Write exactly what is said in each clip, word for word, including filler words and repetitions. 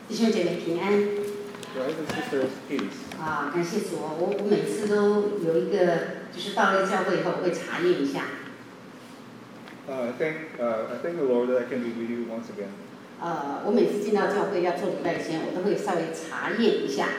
弟兄姐妹平安。 Brothers and sisters, peace. 啊，感谢主，我我每次都有一个，就是到了教会以后，我会查验一下。 Uh, I thank uh, I thank the Lord that I can be with you once again. 呃，我每次进到教会要做礼拜前，我都会稍微查验一下。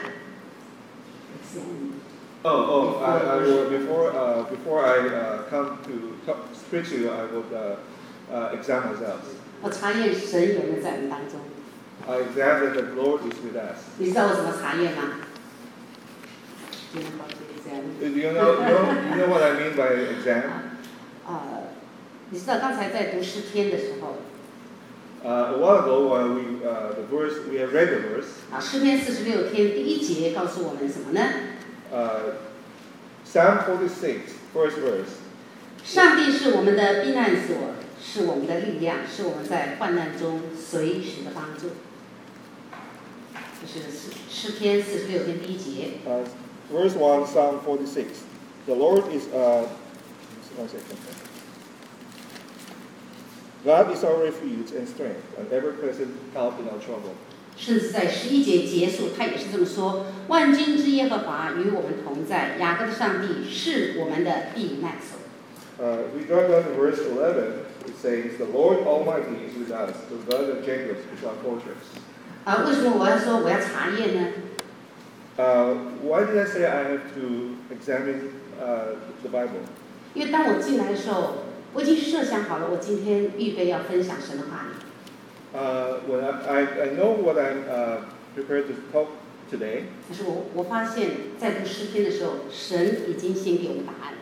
Oh, oh, I, I will, before uh, before I uh, come to talk, speak to you, I will uh, uh, examine myself. 我查验神有没有在我们当中。 I examine that the Lord is with us. 你知道我怎么查验吗？ Do you know, you know, you know what I mean by exam? 呃，你知道刚才在读诗篇的时候。 Uh, a while ago, while we uh, the verse we have read the verse. 啊，诗篇四十六篇第一节告诉我们什么呢？ Uh, Psalm forty-six, first verse. 上帝是我们的避难所，是我们的力量，是我们在患难中随时的帮助。这是诗诗篇四十六篇第一节。 Uh, verse one, Psalm forty-six. The Lord is uh, one second. God is our refuge and strength, an ever-present help in our trouble. 甚至在十一节结束，他也是这么说：万军之耶和华与我们同在，雅各的上帝是我们的避难所。 Uh, we drop down to verse eleven. It says, "The Lord Almighty is with us; the God of Jacob is our fortress." 啊，为什么我要说我要查验呢？ Uh, why did I say I have to examine uh, the Bible? 因为当我进来的时候，我已经设想好了，我今天预备要分享神的话语。 Uh, when I, I, I know what I'm uh, prepared to talk today. 可是我我发现，在读诗篇的时候，神已经先给我们答案。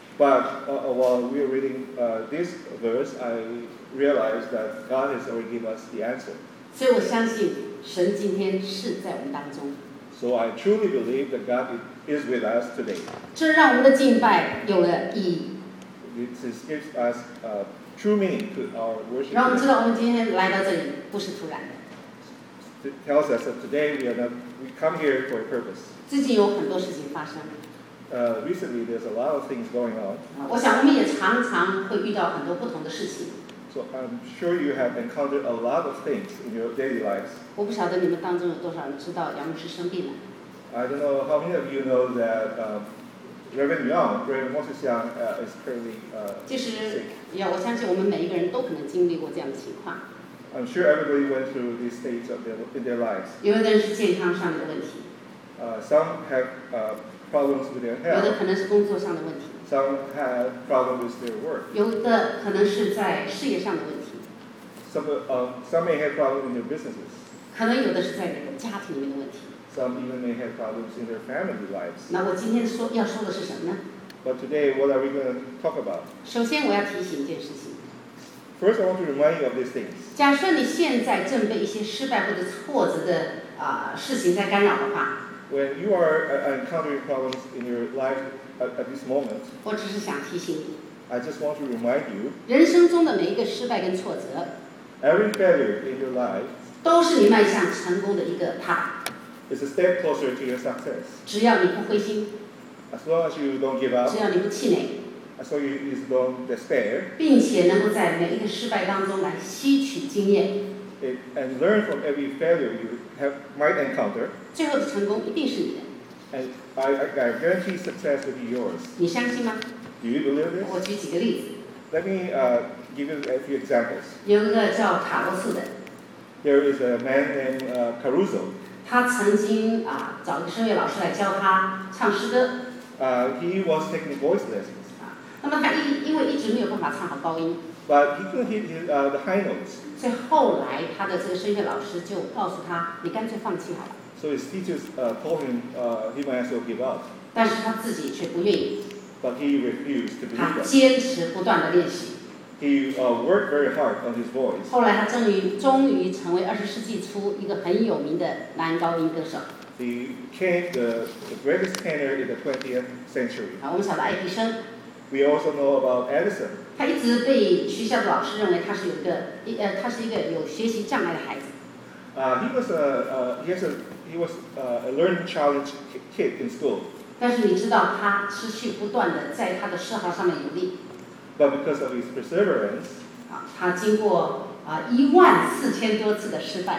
But uh, while we are reading uh, this verse, I realized that God has already given us the answer. 所以我相信神今天是在我们当中。 So I truly believe that God is with us today. 这让我们的敬拜有了意义。 This gives us uh, true meaning to our worship. 让我们知道我们今天来到这里不是突然的。 It tells us that today we are not, we come here for a purpose. 最近有很多事情发生。 Uh, recently, there's a lot of things going on. 我想我们也常常会遇到很多不同的事情。 So I'm sure you have encountered a lot of things in your daily lives. 我不晓得你们当中有多少人知道杨牧师生病了。 I don't know how many of you know that um, Reverend Young, Reverend Moses Young, uh, is currently uh, 其实 sick. 要我相信我们每一个人都可能经历过这样的情况。 I'm sure everybody went through these states of their, in their lives. 有的人是健康上的问题。 Uh, some have uh, problems with their 有的 health. 可能是工作上的问题。 Some have problems with their work. 有的可能是在事业上的问题。 Some, uh, some may have problems in their businesses. 可能有的是在你的家庭里面的问题。 Some even may have problems in their family lives. 那我今天说要说的是什么呢？ But today, what are we going to talk about? 首先我要提醒一件事情。 First, I want to remind you of these things. 假设你现在正被一些失败或者挫折的啊、呃、事情在干扰的话， When you are uh, encountering problems in your life at, at this moment, 我只是想提醒你， I just want to remind you, 人生中的每一个失败跟挫折， every failure in your life 都是你迈向成功的一个踏。 is a step closer to your success. 只要你不灰心， As long as you don't give up, 只要你不气馁， as long as you don't despair, 并且能够在每一个失败当中来吸取经验， it, and learn from every failure you have, might encounter, 最后的成功一定是你的。 and I, I, I guarantee success will be yours. 你相信吗？ Do you believe this? 我举几个例子， Let me uh, give you a few examples. 有一个叫卡洛斯的， There is a man named uh, Caruso. 他曾经啊找一个声乐老师来教他唱诗歌。 Uh, he was taking voice lessons, 啊，那么他一因为一直没有办法唱好高音， but he couldn't hit his, uh, the high notes. 所以后来他的这个声乐老师就告诉他，你干脆放弃好了。 So his teachers uh, told him uh, he might as well give up, 但是他自己却不愿意， but he refused to 他 believe that. 坚持不断的练习。 He uh, worked very hard on his voice. 后来他终于终于成为二十世纪初一个很有名的男高音歌手。 He became the, the greatest tenor in the twentieth century. 啊，我们晓得爱迪生， We also know about Edison. 他一直被学校的老师认为他是有一个一呃，他是一个有学习障碍的孩子。 Uh, he was a uh, he has a he was uh, a learning challenge kid in school. 但是你知道，他持续不断的在他的嗜好上面努力。 But because of his perseverance, 啊，他经过啊一万四千多次的失败。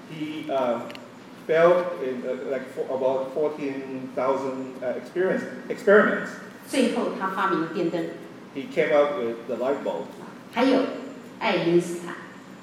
he uh, failed in uh, like for about fourteen thousand uh, experience experiments. 最后他发明了电灯。 He came out with the light bulb. 还有爱因斯坦。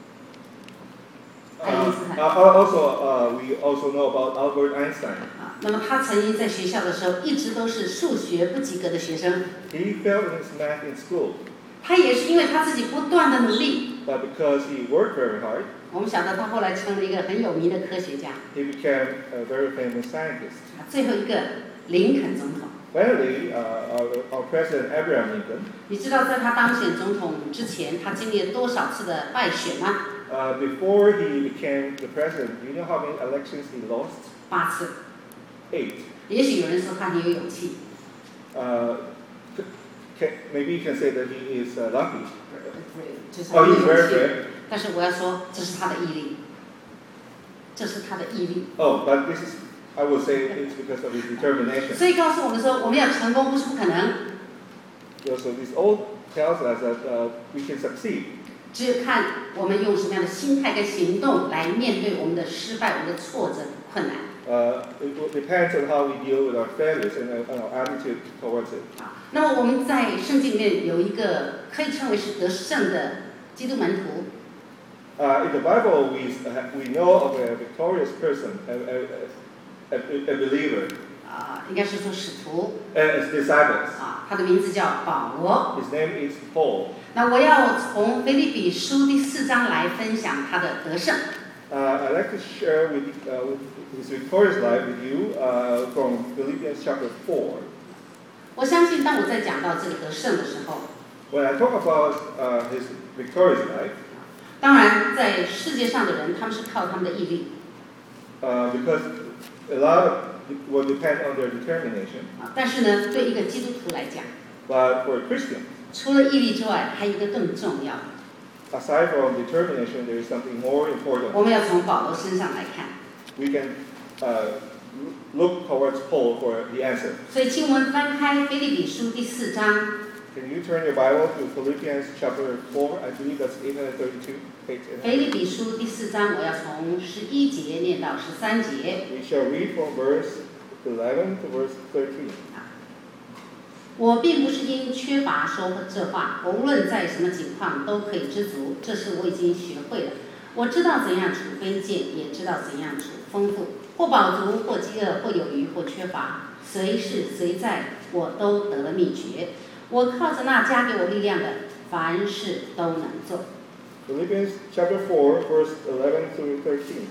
爱因斯 Uh, 坦。 also, uh, we also know about Albert Einstein. 啊，那么他曾经在学校的时候一直都是数学不及格的学生。 He failed in his math in school. 他也是因为他自己不断的努力。 But because he worked very hard, 我们晓得他后来成了一个很有名的科学家。 he became a very famous scientist. 最后一个林肯总统。 Finally, uh, our, our president Abraham Lincoln. 你知道在他当选总统之前，他经历了多少次的败选吗？ Uh, before he became the president, do you know how many elections he lost? 八次。 Eight. 也许有人说他很有勇气。 Uh, can, maybe you can say that he is uh, lucky. 就是 Oh, 很有 he's 勇 very 气。 brave. 但是我要说，这是他的毅力。这是他的毅力。 Oh, but this is, I would say it's because of his determination. 所以告诉我们说，我们要成功不是不可能， So this all tells us that uh, we can succeed. 只有看我们用什么样的心态跟行动来面对我们的失败、我们的挫折、困难。 Uh, it will- depends on how we deal with our failures and our, and our attitude towards it. 好，那么我们在圣经里面有一个可以称为是得胜的基督门徒。 Uh, in the Bible, we, uh, we know of a victorious person, a, a, a, a believer, 啊、应该是说使徒 and his disciples. 啊，他的名字叫保罗。 His name is Paul. 那我要从腓立比书第四章来分享他的得胜。 Uh, I'd like to share with, uh, with his victorious life with you uh, from Philippians chapter four. 我相信，当我在讲到这个得胜的时候， When I talk about uh, his victorious life, 当然在世界上的人，他们是靠他们的毅力 uh, because a lot of it will depend on their determination, 啊，但是呢，对一个基督徒来讲， but for a Christian, 除了毅力之外，还有一个更重要的， aside from determination, there is something more important. 我们要从保罗身上来看。 We can uh, look towards Paul for the answer. 所以，请我们翻开腓立比书第四章。 Can you turn your Bible to Philippians chapter four? I believe that's eight thirty-two. 腓立比书第四章，我要从十一节念到十三节。 We shall read from verse eleven to verse thirteen. 我并不是因缺乏说这话，我无论在什么情况都可以知足，这是我已经学会了。我知道怎样处卑贱，也知道怎样处丰富，或饱足，或饥饿，或有余，或缺乏，随是随在，我都得了秘诀。我靠着那加给我力量的，凡事都能做。 Philippians chapter four, verse eleven through thirteen.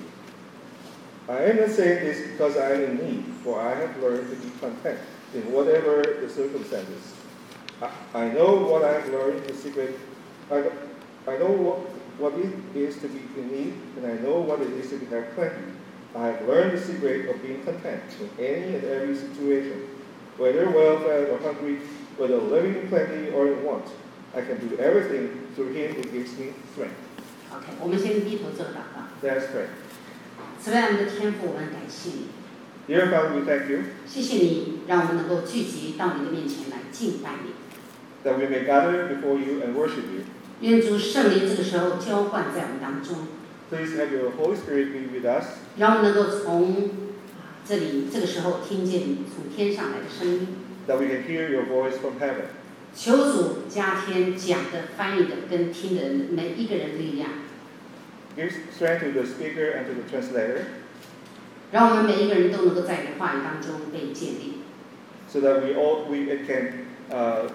I am not saying this because I am in need, for I have learned to be content in whatever the circumstances. I, I know what I have learned in secret. I, I know what, what it is to be in need, and I know what it is to have plenty. I have learned the secret of being content in any and every situation, whether well-fed or hungry, whether living in plenty or in want. I can do everything through Him who gives me strength. OK， 我们先低头做祷告。 Let's pray. 慈爱我们的天父，我们感谢你， Dear Father, we thank you 谢谢你让我们能够聚集到你的面前来敬拜你。 that we may gather before you and worship you. 愿主圣灵这个时候浇灌在我们当中， Please have your Holy Spirit be with us, 让我们能够从这里这个时候听见你从天上来的声音。 that we can hear your voice from heaven. 求主加添讲的、翻译的跟听的人每一个人的力量， Give strength to the speaker and to the translator, 让我们每一个人都能够在你的话语当中被建立。 so that we all we can uh,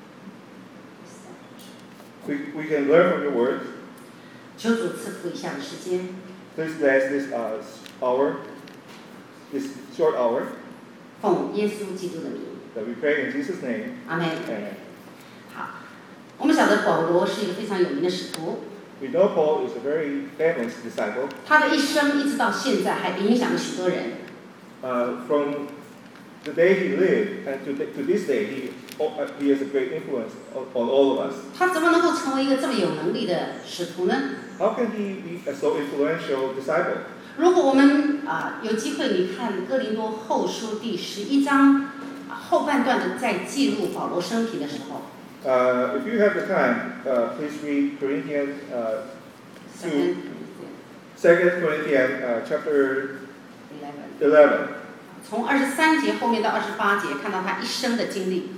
we, we can learn from your word. 求主赐福以下的时间， Please bless this uh, hour, this short hour, 奉耶稣基督的名， that we pray in Jesus' name. 阿门。 Amen. 好，我们晓得保罗是一个非常有名的使徒， We know Paul is a very famous disciple. 他的一生一直到现在还影响了许多人。 Uh, from the day he lived and to, the, to this day, he, uh, he has a great influence on, on all of us. 他怎么能够成为一个这么有能力的使徒呢？ How can he be a so influential disciple? 如果我们啊、有机会，你看哥林多后书第十一章、啊、后半段的在记录保罗生平的时候， Uh, if you have the time, uh, please read Corinthians uh, two, Second Corinthians uh, chapter eleven eleven. 从二十三节后面到二十八节，看到他一生的经历。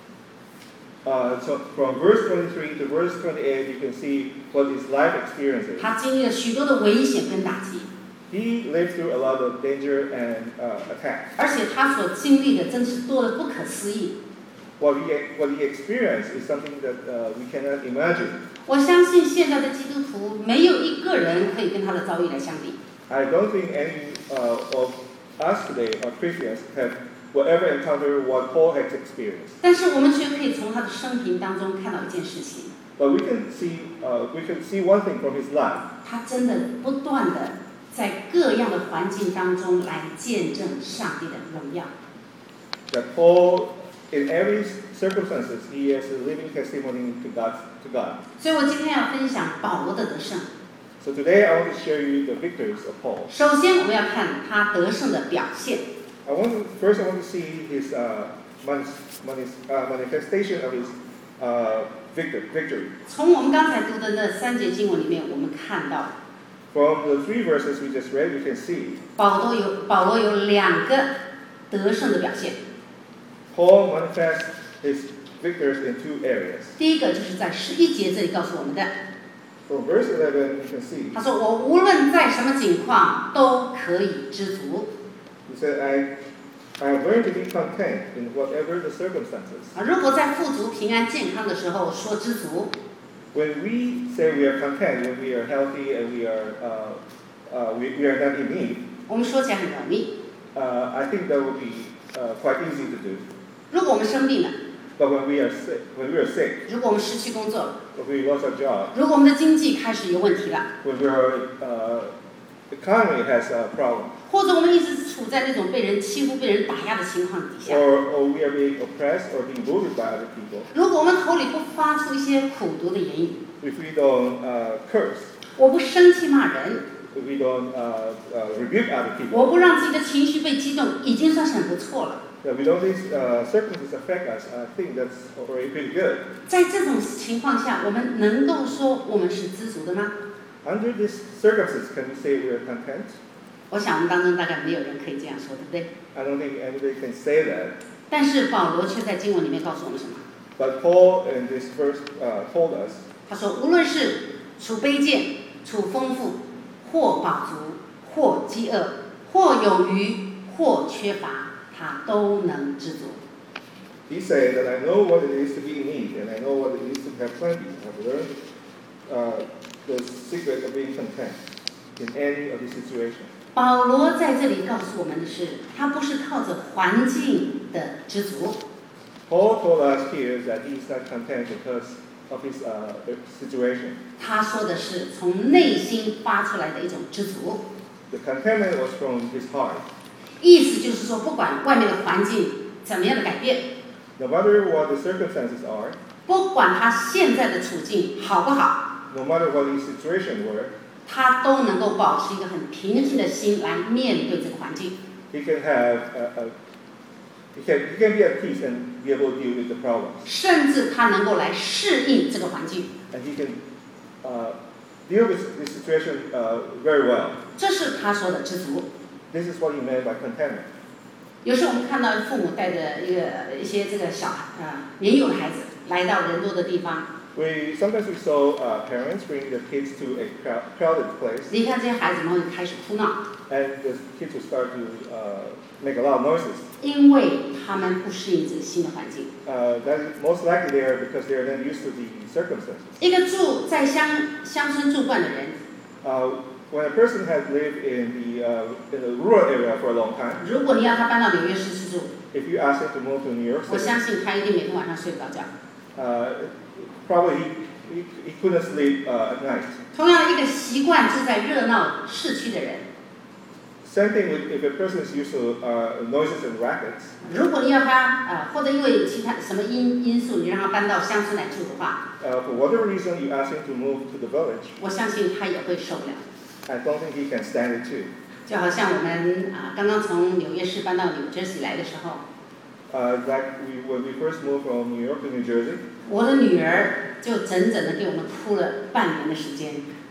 Uh, so from verse twenty-three to verse twenty-eight, you can see what his life experiences. 他经历了许多的危险跟打击， He lived through a lot of danger and uh, attack. 而且他所经历的真是多得不可思议。 What he, what he experienced is something that uh, we cannot imagine. 我相信现在的基督徒没有一个人可以跟他的遭遇来相比。 I don't think any uh, of us today, or Christians, have will ever encounter what Paul has experienced. 但是我们却可以从他的生平当中看到一件事情， But we can see, uh, we can see one thing from his life. 他真的不断的在各样的环境当中来见证上帝的荣耀。 That Paul, in every circumstances, he has a living testimony to God. To God. 所以我今天要分享保罗的得胜。 So today I want to share you the victories of Paul. 首先，我们要看他得胜的表现。 I want to, first I want to see his uh, manis, manis, uh, manifestation of his uh, victor, victory. 从我们刚才读的那三节经文里面，我们看到 From the three verses we just read, we can see 保罗有保罗有两个得胜的表现。 Paul manifests his victors in two areas. 第一个就是在十一节这里告诉我们的， From verse eleven, you can see 他说：“我无论在什么境况都可以知足。 he said, "I, I have learned to be content in whatever the circumstances." ” 啊，如果在富足、平安、健康的时候说知足， When we say we are content, when we are healthy and we are uh, uh, we, we are not in need, 我们说起来很容易。 uh, I think that would be uh, quite easy to do. 如果我们生病了， But when we are sick, when we are sick, 如果我们失去工作了， when we lost our job, 如果我们的经济开始有问题了， when our uh, economy has a problem, 或者我们一直处在那种被人欺负、被人打压的情况底下， or, or we are being oppressed or being bullied by other people, 如果我们口里不发出一些苦毒的言语， if we don't uh, curse, 我不生气骂人， if we don't uh, uh, rebuke other 我 people, 不让自己的情绪被激动，已经算是很不错了。 that we don't let these uh, circumstances affect us, I think that's already pretty good. 在这种情况下，我们能够说我们是知足的吗？ Under these circumstances, can we say we are content? 我想我们当中大概没有人可以这样说，对不对？ I don't think anybody can say that. 但是保罗却在经文里面告诉我们什么？ But Paul in this verse uh, told us 他说，无论是处卑贱、处丰富，或饱足，或饥饿，或有余，或缺乏，他都能知足。 He said that I know what it is to be in need, and I know what it is to have plenty. I've learned uh, the secret of being content in any of these situations. 保罗在这里告诉我们的是，他不是靠着环境的知足， Paul told us here that he's not content because of his uh, situation. 他说的是从内心发出来的一种知足。 The contentment was from his heart. 意思就是说，不管外面的环境怎么样的改变， No matter what the circumstances are, 不管他现在的处境好不好， no matter what his situation were, 他都能够保持一个很平静的心来面对这个环境。 he can have a, a he can he can be at peace and be able to deal with the problems, 甚至他能够来适应这个环境， and he can uh, deal with this situation uh, very well. 这是他说的知足。 This is what he meant by contentment. 有时候我们看到父母带着一个一些这个小孩啊、年幼的孩子来到人多的地方， We sometimes we saw uh, parents bring their kids to a crowd, crowded place, 离开这些孩子们会开始哭闹， and the kids would start to uh, make a lot of noises. 因为他们不适应这个新的环境。 Uh, that is most likely there because they are not used to the circumstances. 一个住在乡乡村住惯的人， Uh, when a person has lived in the uh, in the rural area for a long time, 如果你要他搬到纽约市去住， if you ask him to move to New York 我 City, 相信他一定每天晚上睡不着觉。 uh, probably he, he, he couldn't sleep uh, at night. 同样，一个习惯住在热闹市区的人， Same thing with if a person is used to uh, noises and rackets. 如果你要他呃，或者因为其他什么因因素，你让他搬到乡村来住的话， Uh, for whatever reason you ask him to move to the village, 我相信他也会受不了。 I don't think he can stand it too. 就好像我们啊、刚刚从纽约市搬到纽泽西来的时候， Uh, like we, when we first moved from New York to New Jersey, 我的女儿就整整的给我们哭了半年的时间。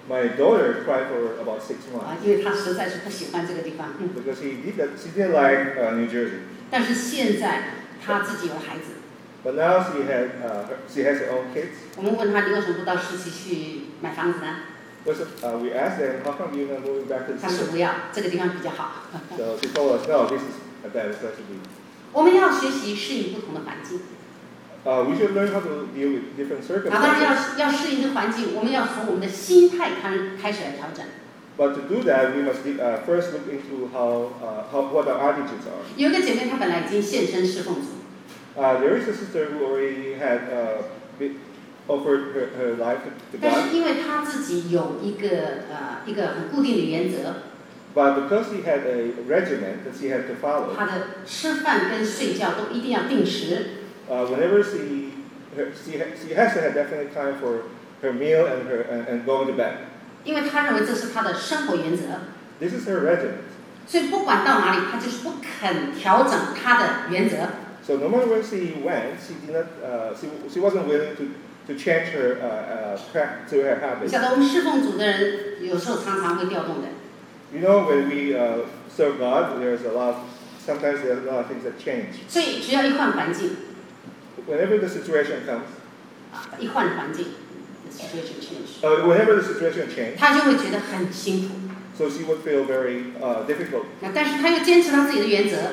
My daughter cried for about six 啊， months 因为她实在是不喜欢这个地方。 because she did that, she didn't like uh, New Jersey. 但是现在她自己有孩子， But now she had uh, her, she has her own kids. 我们问她你为什么不到市区去买房子呢？ Was, uh, we asked them, how come you're not moving back to the 她说 city? 不要，这个地方比较好。 So she told us, no, this is a better place to be. 我们要学习适应不同的环境。 Uh, we should learn how to deal with different 啊，当然 circumstances. 要要适应这个环境，我们要从我们的心态开开始来调整。 But to do that, we must uh, first look into how, uh, how what our attitudes are. 有一个姐妹，她本来已经献身侍奉主， Uh, there is a sister who already had uh, be- offered her, her life to, to 但 God, 是因为她自己有一个呃一个很固定的原则， but because she had a regimen that she had to follow, 她的吃饭跟睡觉都一定要定时。 uh, whenever she, her, she, ha- she has to have definite time for her meal and, her, and, and going to bed. 因为她认为这是她的生活原则， This is her regimen. 所以不管到哪里，她就是不肯调整她的原则。 So no matter where she went, she did not, uh, she, she wasn't willing to, to change her uh, uh, track to her 你 habits. 晓得我们侍奉主的人，有时候常常会调动的。 You know, when we uh, serve God, there's a lot, sometimes there's a lot of things that change. 所以只要一换环境， Whenever the situation comes, 啊，一换环境 the，situation change， uh, whenever the situation changes, 她就会觉得很辛苦。 so she would feel very uh, difficult. 那但是她又坚持她自己的原则，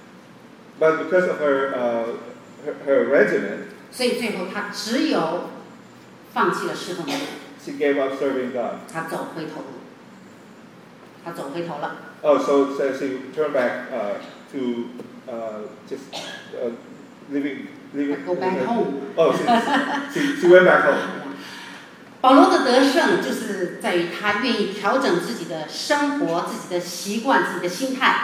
But because of her, uh, her, her regimen, 所以最后她只有放弃了侍奉主， she gave up serving God. 她走回头路，她走回头了。 Oh, so, so she turned back uh, to uh, just uh, living, living. Go back living- home. Oh, she, she, she went back home. 保罗的得胜就是在于他愿意调整自己的生活、自己的习惯、自己的心态，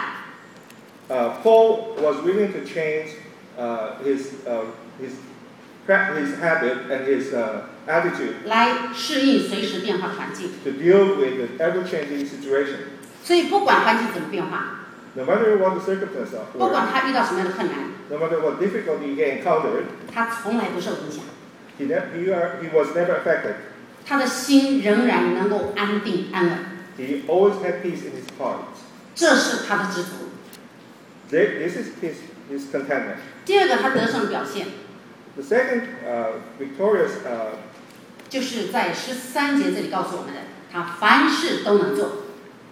Uh, Paul was willing to change uh, his, uh, his, pra- his habit and his uh, attitude 来适应随时变化的环境。 to deal with the ever-changing situation. 所以不管环境怎么变化， No matter what the circumstances 不 were, 管他遇到什么样的困难， no matter what difficulty he encountered, 他从来不受影响， he, ne- he, are, he was never affected. 他的心仍然能够安定安稳， He always had peace in his heart. 这是他的知足。 Thi- This is his, his contentment. 第二个，他得胜的表现 The second uh, victorious, uh, 就是在十三节这里告诉我们的，他凡事都能做。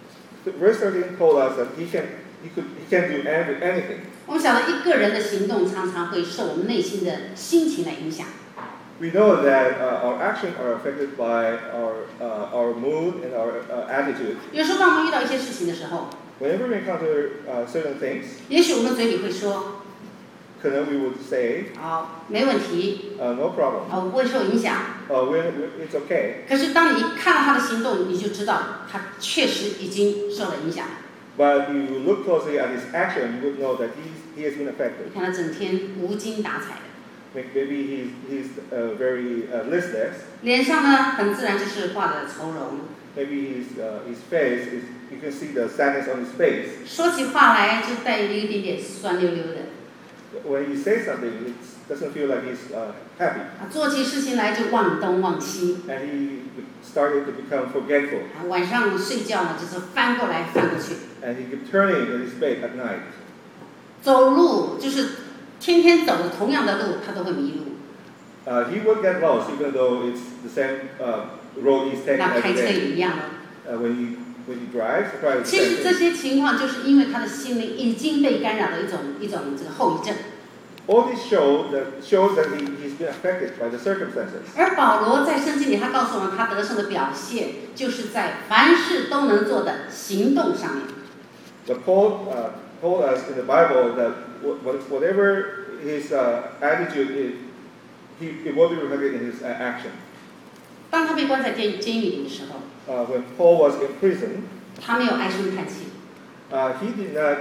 verse thirteen told us that he can, he could, he can do every, anything. 我们晓得一个人的行动常常会受我们内心的心情来影响。 We know that uh, our actions are affected by our, uh, our mood and our uh, attitude. 有时候当我们遇到一些事情的时候， Whenever we encounter uh, certain things, 也许我们嘴里会说 then we would say, 好，没问题， uh, no problem. 啊，我不会受影响。 Uh, we're, we're, it's okay. 可是当你一看到他的行动，你就知道他确实已经受了影响。 But you look closely at his action, you would know that he's, he has been 你 affected. 看他整天无精打采的， May- Maybe he's, he's uh, very uh, listless. 脸上呢很自然就是挂着愁容， Maybe his, uh, his face, is, you can see the sadness on his face. 说起话来就带有一点点酸溜溜的， When he says something, it doesn't feel like he's uh, happy. 啊，做起事情来就忘东忘西， And he started to become forgetful. 啊，晚上睡觉呢就是翻过来翻过去， And he kept turning in his bed at night. 走路就是天天走的同样的路，他都会迷路。 Uh, he would get lost even though it's the same uh, road he's taking 那 every 开车 day. 也一样了。 Uh, when, he, when he drives, he tries 其 the 实 same 这 thing. 些情况就是因为他的心灵已经被干扰的一种一种这个后遗症。 All this show that shows that he, he's been affected by the circumstances. 而保罗在圣经里，他告诉我们，他得胜的表现就是在凡事都能做的行动上面。 But Paul uh, told us in the Bible that wh- wh- whatever his uh, attitude is, he, it will be reflected in his uh, action. 当他被关在监监狱里的时候， Uh, when Paul was in prison, 他没有唉声叹气， uh, he did not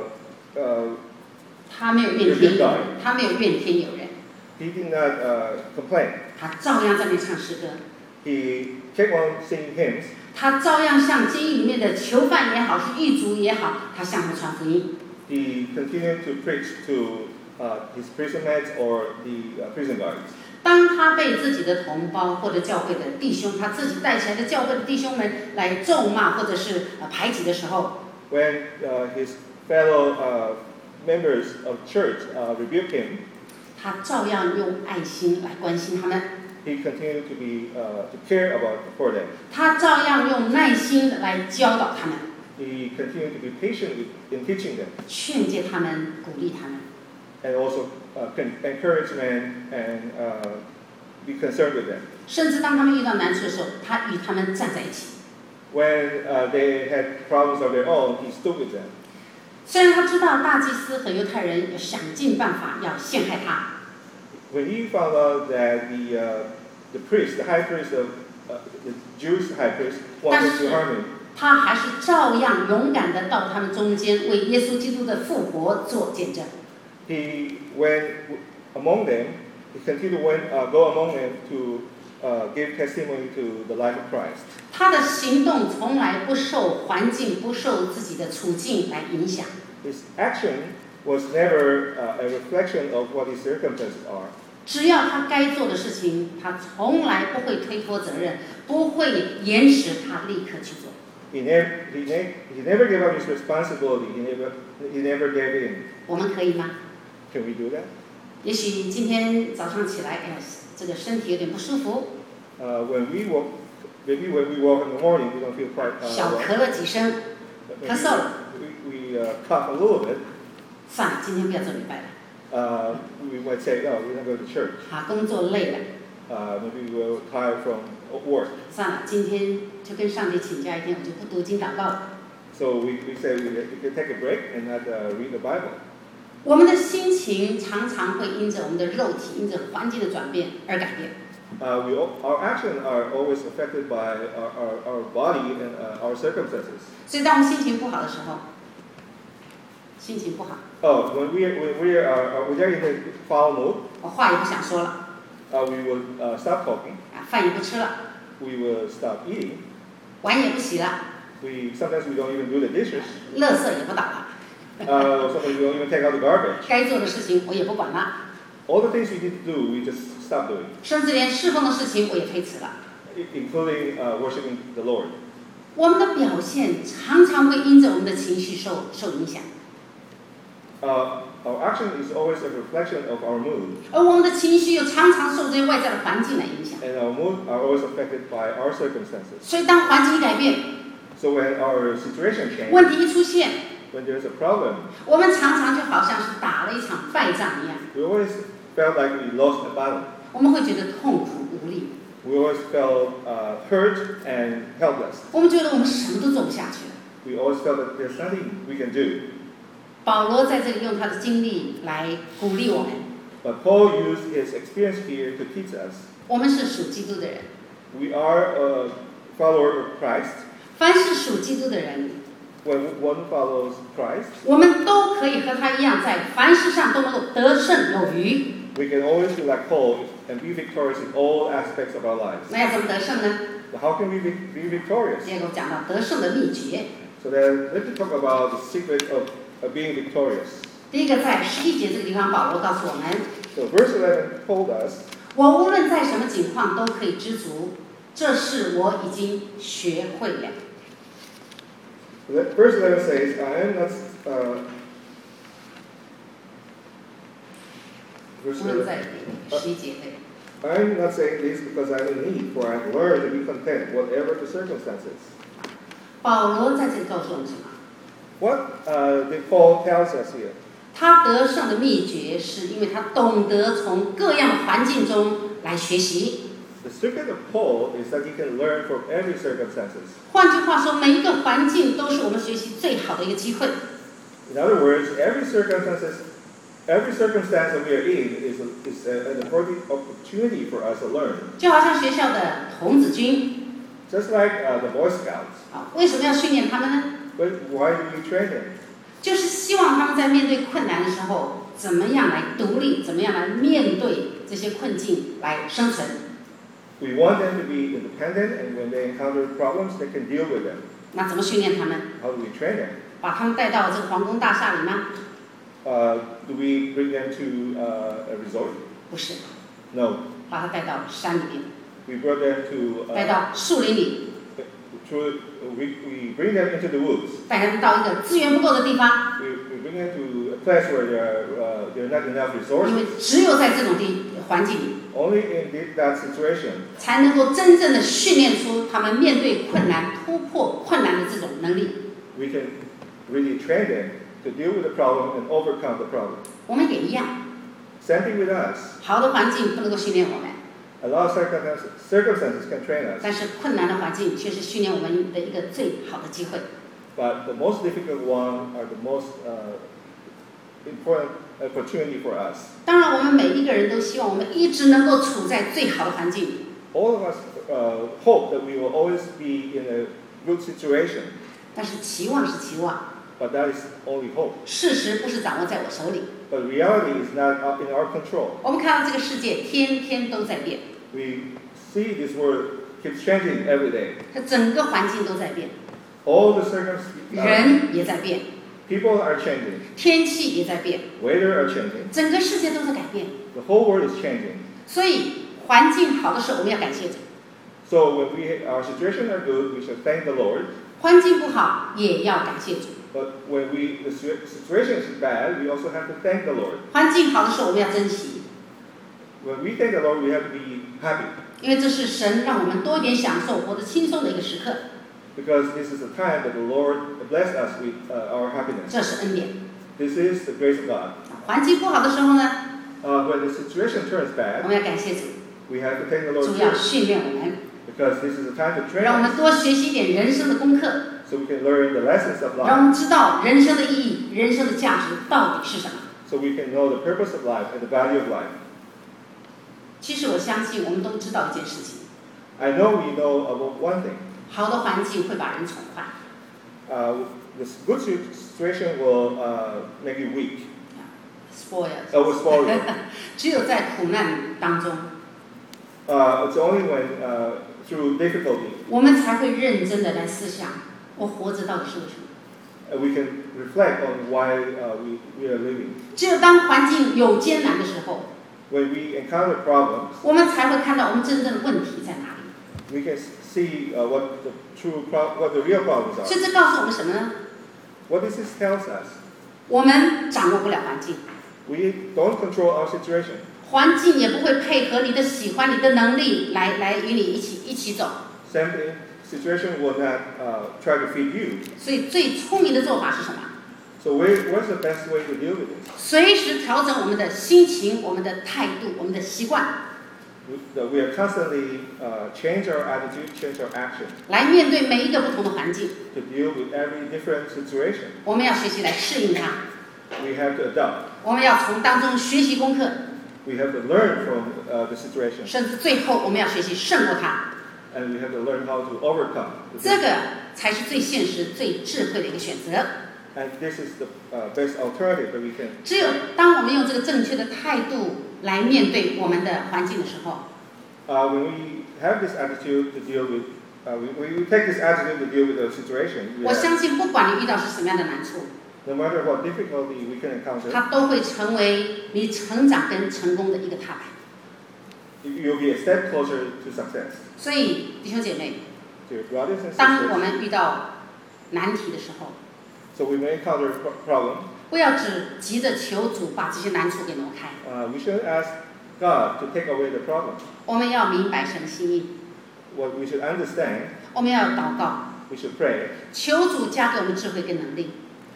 uh, uh, 他没有怨天尤人，他没有怨天尤人， he did not uh, complain. 他照样在那里唱诗歌， He kept on singing hymns. 他照样向监狱里面的囚犯也好，是狱卒也好，他向他们传福音。 He continued to preach to uh, his prison mates or the uh, prison guards. 当他被自己的同胞或者教会的弟兄，他自己带起来的教会的弟兄们来咒骂或者是排挤的时候 when uh, his fellow uh, members of church uh, rebuke him, 他照样用爱心来关心他们， he continued to be uh, to care about for them. 他照样用耐心来教导他们， He continued to be patient with, in teaching them, 劝诫他们，鼓励他们。 and also uh, con- encourage them and uh, be concerned with them. 甚至当他们遇到难处的时候，他与他们站在一起。 When uh, they had problems of their own, he stood with them. 虽然他知道大祭司和犹太人想尽办法要陷害他， When he found out that the uh, the priest, the high priest of uh, the Jewish high priest, wanted to harm him, 他还是照样勇敢地到他们中间，为耶稣基督的复活做见证。 he went among them. He continued to went, uh, go among them to uh, give testimony to the life of Christ. 他的行动从来不受环境、不受自己的处境来影响。 His action was never uh, a reflection of what his circumstances are. 只要他该做的事情，他从来不会推脱责任，不会延迟，他立刻去做。 He never, he, ne- he never gave up his responsibility. He never, he never gave in. 我们可以吗？ Can we do that? 也许今天早上起来，哎呀，这个身体有点不舒服， Uh, when we walk, maybe when we walk in the morning, we don't feel quite uh, 小 well. 咳了几声， But 咳 maybe 嗽了， we, we uh, cough a little bit. 算了，今天不要做礼拜了。 Uh, we might say, no, we're not going to church. 啊，工作累了， Uh, maybe we're tired from work. 算了，今天就跟上帝请假一天，我就不读经祷告了。 So we, we say we, we can take a break and not uh, read the Bible. 我们的心情常常会因着我们的肉体、因着环境的转变而改变。 Uh, we, all- our actions are always affected by our, our, our body and uh, our circumstances. 所以，当我们心情不好的时候，心情不好， Oh, when we, when we are, uh, we are in a foul mood, 我话也不想说了， uh, we will uh, stop talking. 啊，饭也不吃了， We will stop eating. 碗也不洗了， We sometimes we don't even do the dishes. 垃圾也不倒了， Uh, sometimes we don't even take out the garbage. 该做的事情我也不管了， All the things we need to do, we just stop doing, 甚至连侍奉的事情我也推迟了。 i- including uh, worshiping the Lord. 我们的表现常常会因着我们的情绪受受影响， Uh, our action is always a reflection of our mood, 而我们的情绪又常常受这些外在的环境来影响。 and our mood are always affected by our circumstances. 所以，当环境一改变， So when our situation changes, 问题一出现， when there's a problem, 我们常常就好像是打了一场败仗一样， we always felt like we lost a battle. 我们会觉得痛苦无力， We always felt uh, hurt and helpless. 我们觉得我们什么都做不下去了。 We always felt that there's nothing we can do. 保罗在这里用他的经历来鼓励我们， But Paul used his experience here to teach us. 我们是属基督的人， We are a follower of Christ. 凡是属基督的人， When one follows Christ, 我们都可以和他一样，在凡事上都能够得胜有余。 we can always be like Paul and be victorious in all aspects of our lives. 那要怎么得胜呢？ But how can we be, be victorious? 今天给我讲到得胜的秘诀。 So then, let's talk about the secret of, of being victorious. 第一个，在十一节这个地方，保罗告诉我们， So verse eleven told us, 我无论在什么情况都可以知足，这是我已经学会了。 verse eleven says, I am not, uh, 无 verse 论 eleven, 在十一节内， I am not saying this because I'm in need, for I have learned to be content, whatever the circumstances. 保罗在这里告诉我们什么？ What uh, did Paul tells us here? 他得胜的秘诀是因为他懂得从各样的环境中来学习。 The secret of Paul is that he can learn from every circumstances. 换句话说，每一个环境都是我们学习最好的一个机会。 In other words, every circumstances, every circumstance that we are in is, a, is a, an important opportunity for us to learn. 就好像学校的童子军， Just like uh, the Boy Scouts. 啊，为什么要训练他们呢？ But why do we train them? 就是希望他们在面对困难的时候，怎么样来独立，怎么样来面对这些困境来生存。 We want them to be independent, and when they encounter problems, they can deal with them. 那怎么训练他们？ How do we train them? 把他们带到这个皇宫大厦里吗？ Uh, do we bring them to uh, a resort? 不是， No. 把他带到山里面， We brought them to 带 uh, 到树林里， through, we, we bring them into the woods. 带他们到一个资源不够的地方， We, we bring them to a place where there are, uh, there are not enough 因为 resources. 只有在这种地环境里， Only in this, that situation 才能够真正的训练出他们面对困难、突破困难的这种能力。 we can really train them to deal with the problem and overcome the problem. 我们也一样， Same thing with us. 好的环境不能够训练我们， A lot of circumstances, circumstances can train us, 但是困难的环境却是训练我们的一个最好的机会。 but the most difficult one are the most uh, important opportunity for us. 当然，我们每一个人都希望我们一直能够处在最好的环境里， All of us uh, hope that we will always be in a good situation, 但是期望是期望， but that is only hope. 事实不是掌握在我手里。 But reality is not up in our control. 我们看到这个世界天天都在变， We see this world keeps changing every day. 它整个环境都在变， All the circumstances, uh, 人也在变， people are changing, 天气也在变， weather are changing, 整个世界都在改变。 the whole world is changing. 所以环境好的时候，我们要感谢主； So when we our situation are good, we should thank the Lord. 环境不好，也要感谢主。 But when we the situ- situation is bad, we also have to thank the Lord. 环境好的时候，我们要珍惜， When we thank the Lord, we have to be happy 因为这是神让我们多一点享受、活得轻松的一个时刻， because this is the time that the Lord bless us with uh, our happiness. 这是恩典。 This is the grace of God. 环境不好的时候呢， Uh, when the situation turns 我 bad, 们要感谢主， we have to thank the Lord 主要 first 训练我们， because this is the time to train 让我们 us 多学习一点人生的功课， so we can learn the lessons of 让我 life, 们知道人生的意义、人生的价值到底是什么。 so we can know the purpose of life and the value of life. 其实我相信我们都知道一件事情， I know we know about one thing. 好的环境会把人宠坏， Uh, this good situation will uh, make you weak. spoil， Uh, will spoil you. 只有在苦难当中， Uh, it's only when uh, through difficulty 我们才会认真的来思想，我活着到底是为什么。 uh, we can reflect on why uh, we, we are living. 只有当环境有艰难的时候， When we encounter problems, 我们才会看到我们真正的问题在哪里。 we can see uh, what the true pro- what the real problems 所 are. 以这告诉我们什么呢？ What this is tells us, 我们掌握不了环境， we don't control our situation. 环境也不会配合你的喜欢、你的能力来来与你一起一起走。 Same thing, situation will not uh, try to feed you. 所以最聪明的做法是什么？ So where, what's the best way to deal with this? 随时调整我们的心情、我们的态度、我们的习惯， We, that we are constantly uh, change our attitude, change our action 来面对每一个不同的环境。 to deal with every different situation. 我们要学习来适应它， We have to adapt. 我们要从当中学习功课， We have to learn from uh, the situation, 甚至最后我们要学习胜过它。 and we have to learn how to overcome. the 这个才是最现实、最智慧的一个选择。 And this is the uh, best alternative that we can. 只有当我们用这个正确的态度来面对我们的环境的时候， Uh, when we have this attitude to deal with, uh, we, we take this attitude to deal with the situation. We 我 have, 相信不管你遇到是什么样的难处， no matter what difficulty we can encounter, 它都会成为你成长跟成功的一个踏板。 you'll be a step closer to success. 所以，弟兄姐妹， To your brothers and 当我 sisters. 们遇到难题的时候， So we may encounter pro- problem. 不要只急着求主把这些难处给挪开， Uh, we shouldn't ask God to take away the problem. 我们要明白神的心意， What we should understand, 我们要祷告， we should pray 求主加给我们智慧跟能力，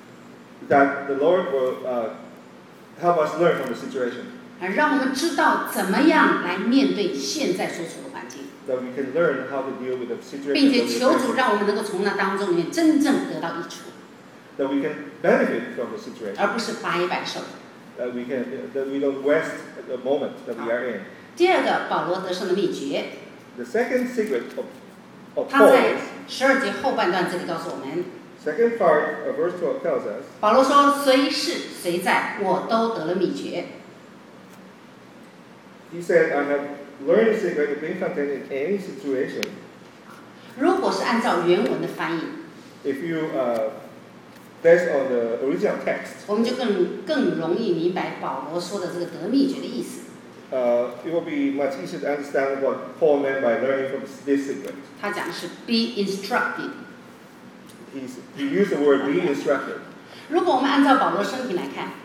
that the Lord will uh, help us learn from the situation. 啊，让我们知道怎么样来面对现在所处的环境， That we can learn how to deal with the situation. 并且 that we're 求主 facing. 让我们能够从那当中里面真正得到益处， That we can benefit from the situation. 而不是摆摆手。 That we can, that we don't waste the moment that we are in. 第二个，保罗得胜的秘诀， The second secret of, of 他 Paul 在 is, 十二节后半段这里告诉我们， second part of verse twelve tells us, 保罗说：“随是随在，我都得了秘诀。 he said, I have learned the secret of being content in any situation. ” 如果是按照原文的翻译， If you, uh, based on the original text, 我们就更更容易明白保罗说的这个得秘诀的意思。 uh, it will be much easier to understand what Paul meant by learning from this secret. 他讲的是 be instructed。 He's, he used the word be instructed. 如果我们按照保罗生平来看，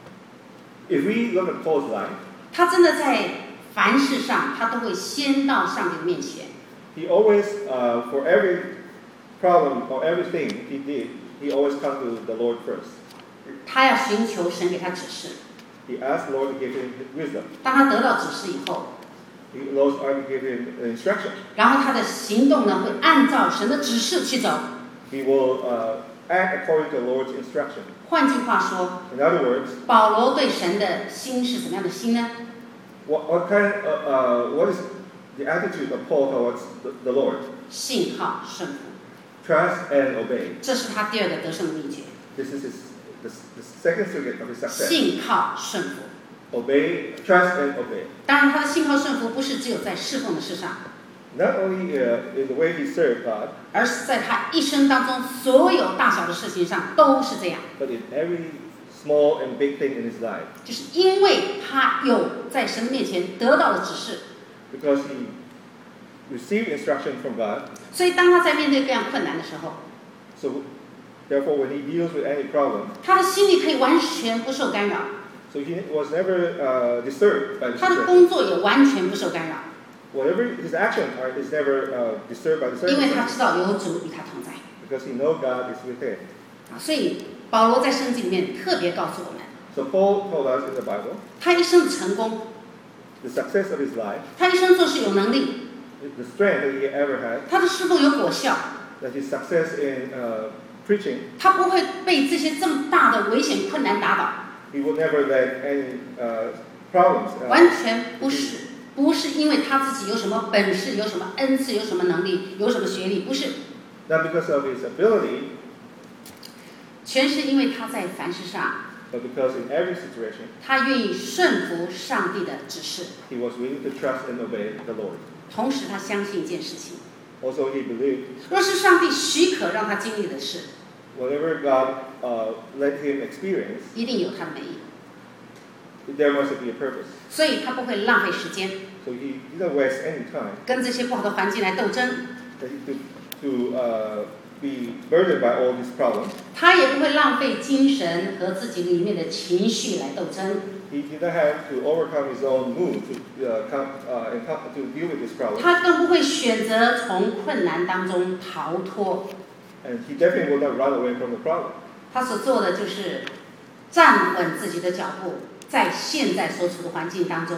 If we look at Paul's life, 他真的在凡事上，他都会先到上帝的面前。 he always, uh, for every problem or everything he did, he always come to the Lord first. 他要寻求神给他指示。 He asked the Lord to give him wisdom. 当他得到指示以后， He Lord to give him instruction. 然后他的行动呢，会按照神的指示去走。 He will uh, act according to the Lord's instruction. 换句话说， In other words, 保罗对神的心是怎么样的心呢？ what, what kind, uh, uh, what is the attitude of Paul towards the, the Lord? 信靠顺服， Trust and obey. 这是他第二个得胜的秘诀。 This is his, the, the second secret of his success. 信靠顺服。 Obey, trust and obey. 当然，他的信靠顺服不是只有在侍奉的事上， Not only uh, in the way he served God, 而是在他一生当中所有大小的事情上都是这样。 but in every small and big thing in his life. 就是因为他有在神面前得到的指示， Because he received instruction from God, 所以当他在面对各样困难的时候， so therefore when he deals with any problem, 他的心里可以完全不受干扰， so he was never uh, disturbed by the 他的 situation. 工作也完全不受干扰， Whatever his actions are is never uh, disturbed by the 因为他 circumstances. 知道有主与他同在。 Because he knows God is with him. 啊，所以保罗在圣经里面特别告诉我们， So Paul told us in the Bible, 他一生的成功， the success of his life, 他一生做事有能力， the strength that he ever had, 他的侍奉有果效， that his success in uh, preaching, 他不会被这些这么大的危险困难打倒， he would never let any uh, problems. Uh, 完全不是，不是因为他自己有什么本事、有什么恩赐、有什么能力、有什么学历，不是， not because of his ability, 全是因为他在凡事上， but because in every situation 他愿意顺服上帝的指示， he was willing to trust and obey the Lord. 同时他相信一件事情： Also, he believed 若是上帝许可让他经历的事， whatever God uh, let him experience, 一定有他的美意， there must be a purpose. 所以他不会浪费时间 So he didn't waste any time 跟这些不好的环境来斗争， that he to, to uh, be burdened by all these problems. 他也不会浪费精神和自己里面的情绪来斗争， He didn't have to overcome his own mood to uh, come uh, and come to deal with this problem. 他更不会选择从困难当中逃脱， And he definitely will not run away from the problem. 他所做的就是站稳自己的脚步，在现在所处的环境当中，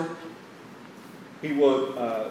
He would uh,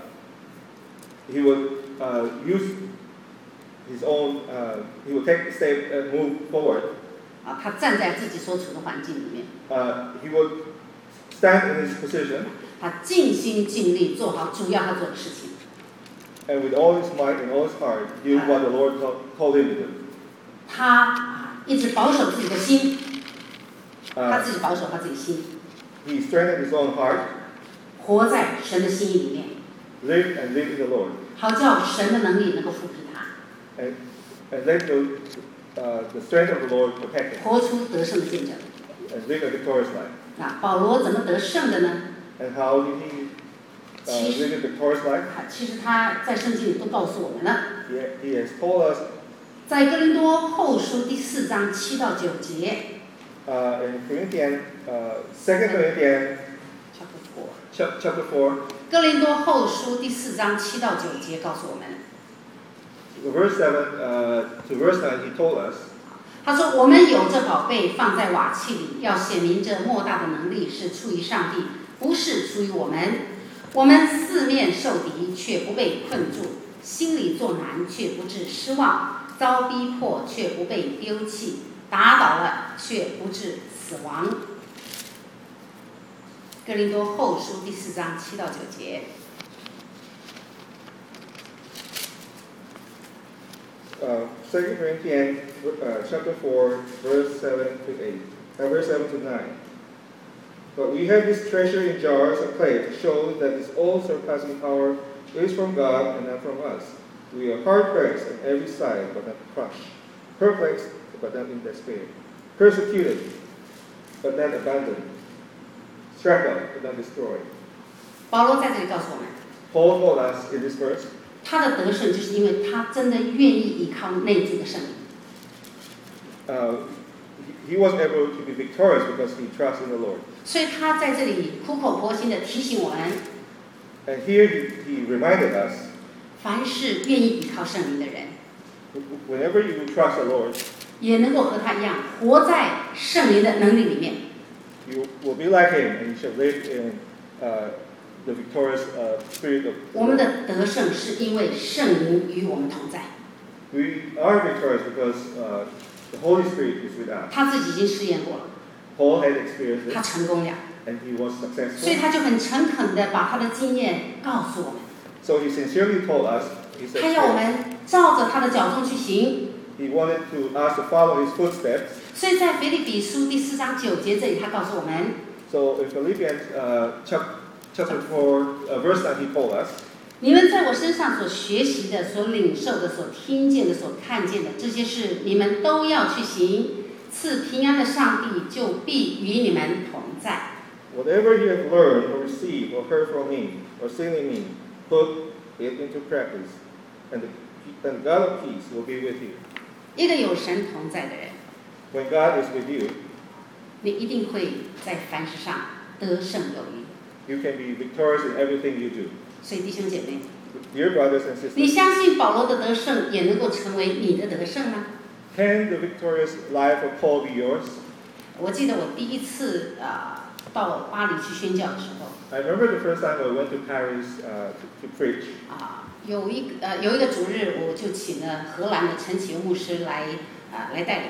he would uh, use his own. Uh, he would take a step and move forward. 啊，他站在自己所处的环境里面， Uh, he would stand in his position 他尽心尽力做好主要他做的事情。 and with all his might and all his heart do what the Lord told, told him to do. 他啊一直保守自己的心，他 Uh, 自己保守他自己心， he strengthened his own heart, 活在神的心意里面， lived and lived in the Lord, 好叫神的能力能够复辟他， and and let the uh, the strength of the Lord protect him 活出得胜的见证。 and live a victorious life. 那保罗怎么得胜的呢？ And how did he uh, live a victorious life? 啊其实他在圣经里都告诉我们了， He, he has told us 在哥林多后书第四章七到九节 uh, in Corinthians, uh, Second Corinthians ，chapter four， chap- chapter four, 哥林多后书第四章七到九节告诉我们， verse seven uh, to verse nine, he told us, 他说：“我们有这宝贝放在瓦器里，要显明这莫大的能力是出于上帝，不是出于我们。我们四面受敌，却不被困住；心里作难，却不致失望；遭逼迫，却不被丢弃；打倒了，却不致死亡。”哥林多后书第四章七到九节。 uh, Second Corinthians uh, chapter four, verse seven to eight, uh, verse seven to nine. But we have this treasure in jars of clay to show that this all-surpassing power is from God and not from us. We are hard-pressed on every side, but not crushed; perplexed, but not in despair; persecuted, but not abandoned; struck out, but not destroyed; 保罗在这里告诉我们， Paul told us in this verse, 他的得胜就是因为他真的愿意依靠内住的圣灵。 uh, he was able to be victorious because he trusts in the Lord. 所以他在这里苦口婆心的提醒我们， And here he, he reminded us, 凡是愿意依靠圣灵的人， whenever you trust the Lord, 也能够和他一样活在圣灵的能力里面。 you will be like him and you shall live in uh, the victorious uh, spirit of the 我们 Lord. 的得胜是因为圣灵与我们同在， We are victorious because uh, the Holy Spirit is with us. 他自己已经试验过了， Paul had experienced 他 it 成功了， and he was 所以 successful. 他就很诚恳的把他的经验告诉我们， So he sincerely told us, he 他要我 said, 们照着他的脚踪去行。 he wanted to us to follow his footsteps. 所以在腓立比书第四章九节这里，他告诉我们， So in Philippians uh, chap- chapter four, uh, verse nine, he told us, 你们在我身上所学习的、所领受的、所听见的、所看见的这些事，你们都要去行。赐平安的上帝就必与你们同在。 whatever you have learned or received or heard from me or seen in me, put it into practice, and the, and God of peace will be with you. 一个有神同在的人， When God is with you, 你一定会在凡事上得胜有余。 you can be victorious in everything you do. 所以弟兄姐妹， Dear brothers and 你 sisters, 相信保罗的得胜也能够成为你的得胜吗？ can the victorious life of Paul be yours? 我记得我第一次呃到巴黎去宣教的时候， I remember the first time I went to Paris uh, to, to preach. 啊、有一呃有一个主日，我就请了荷兰的陈启文牧师来啊、来带领。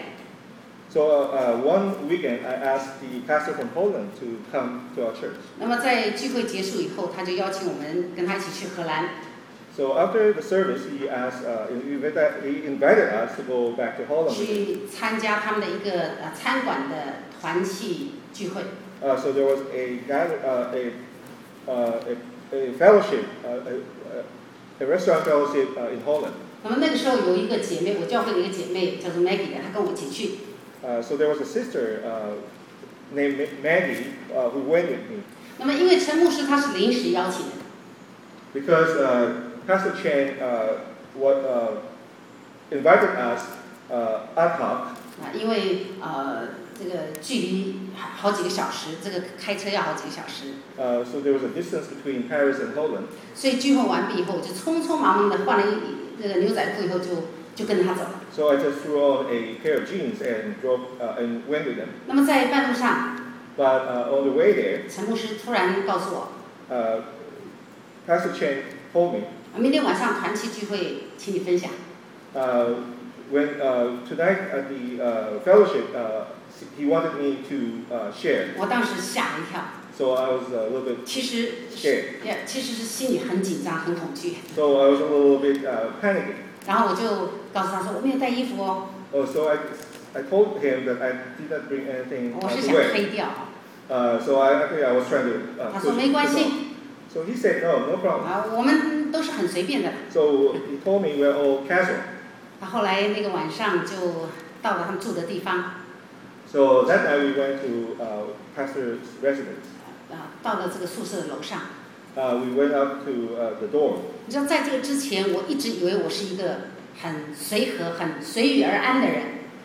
So uh, one weekend I asked the pastor from Poland to come to our church. 那么在聚会结束以后，他就邀请我们跟他一起去荷兰。 So after the service, he asked, uh, he invited he invited us to go back to Holland. with him. 去参加他们的一个呃餐馆的团契聚会。 Uh, so there was a gather, uh, a, uh, a a fellowship, uh, a, a restaurant fellowship uh, in Holland. 那么那个时候有一个姐妹，我教会的一个姐妹叫做 Maggie 的，她跟我一起去。 Uh, so there was a sister uh, named Maggie uh, who went with me 那么因为陈牧师他是临时邀请的， because uh, Pastor Chen uh, what, uh, invited us uh, ad hoc. 啊，因为呃这个距离好几个小时，这个开车要好几个小时， Uh, so there was a distance between Paris and Holland. 所以聚会完毕以后，我就匆匆忙忙的换了一这个牛仔裤以后就就跟着他走了。 So I just threw on a pair of jeans and drove uh, and went with them. 那么在半路上， But uh, on the way there, 陈牧师突然告诉我， uh, Pastor Chen told me, 啊明天晚上团契聚会，请你分享。 uh, when uh, tonight at the uh, fellowship, uh, he wanted me to uh, share. 我当时吓了一跳， So I was a little bit 其实 scared. 也其实是心里很紧张、很恐惧。 So I was a little bit uh, panicking. 然后我就告诉他说，我没有带衣服哦， Oh, so I, I told him that I did not bring anything 我 uh, 是 to 想 wear. 黑掉。 Uh, so I actually I was trying to. Uh, 他说 push 没关 this 系， off. So he said no, no problem. 啊，我们都是很随便的。 So he told me we're all casual. 他后来那个晚上就到了他们住的地方， So that night we went to uh, pastor's residence. 啊，到了这个宿舍的楼上。 Uh, we went up to uh, the dorm. 你知道，在这个之前，我一直以为我是一个很随和、很随遇而安的人。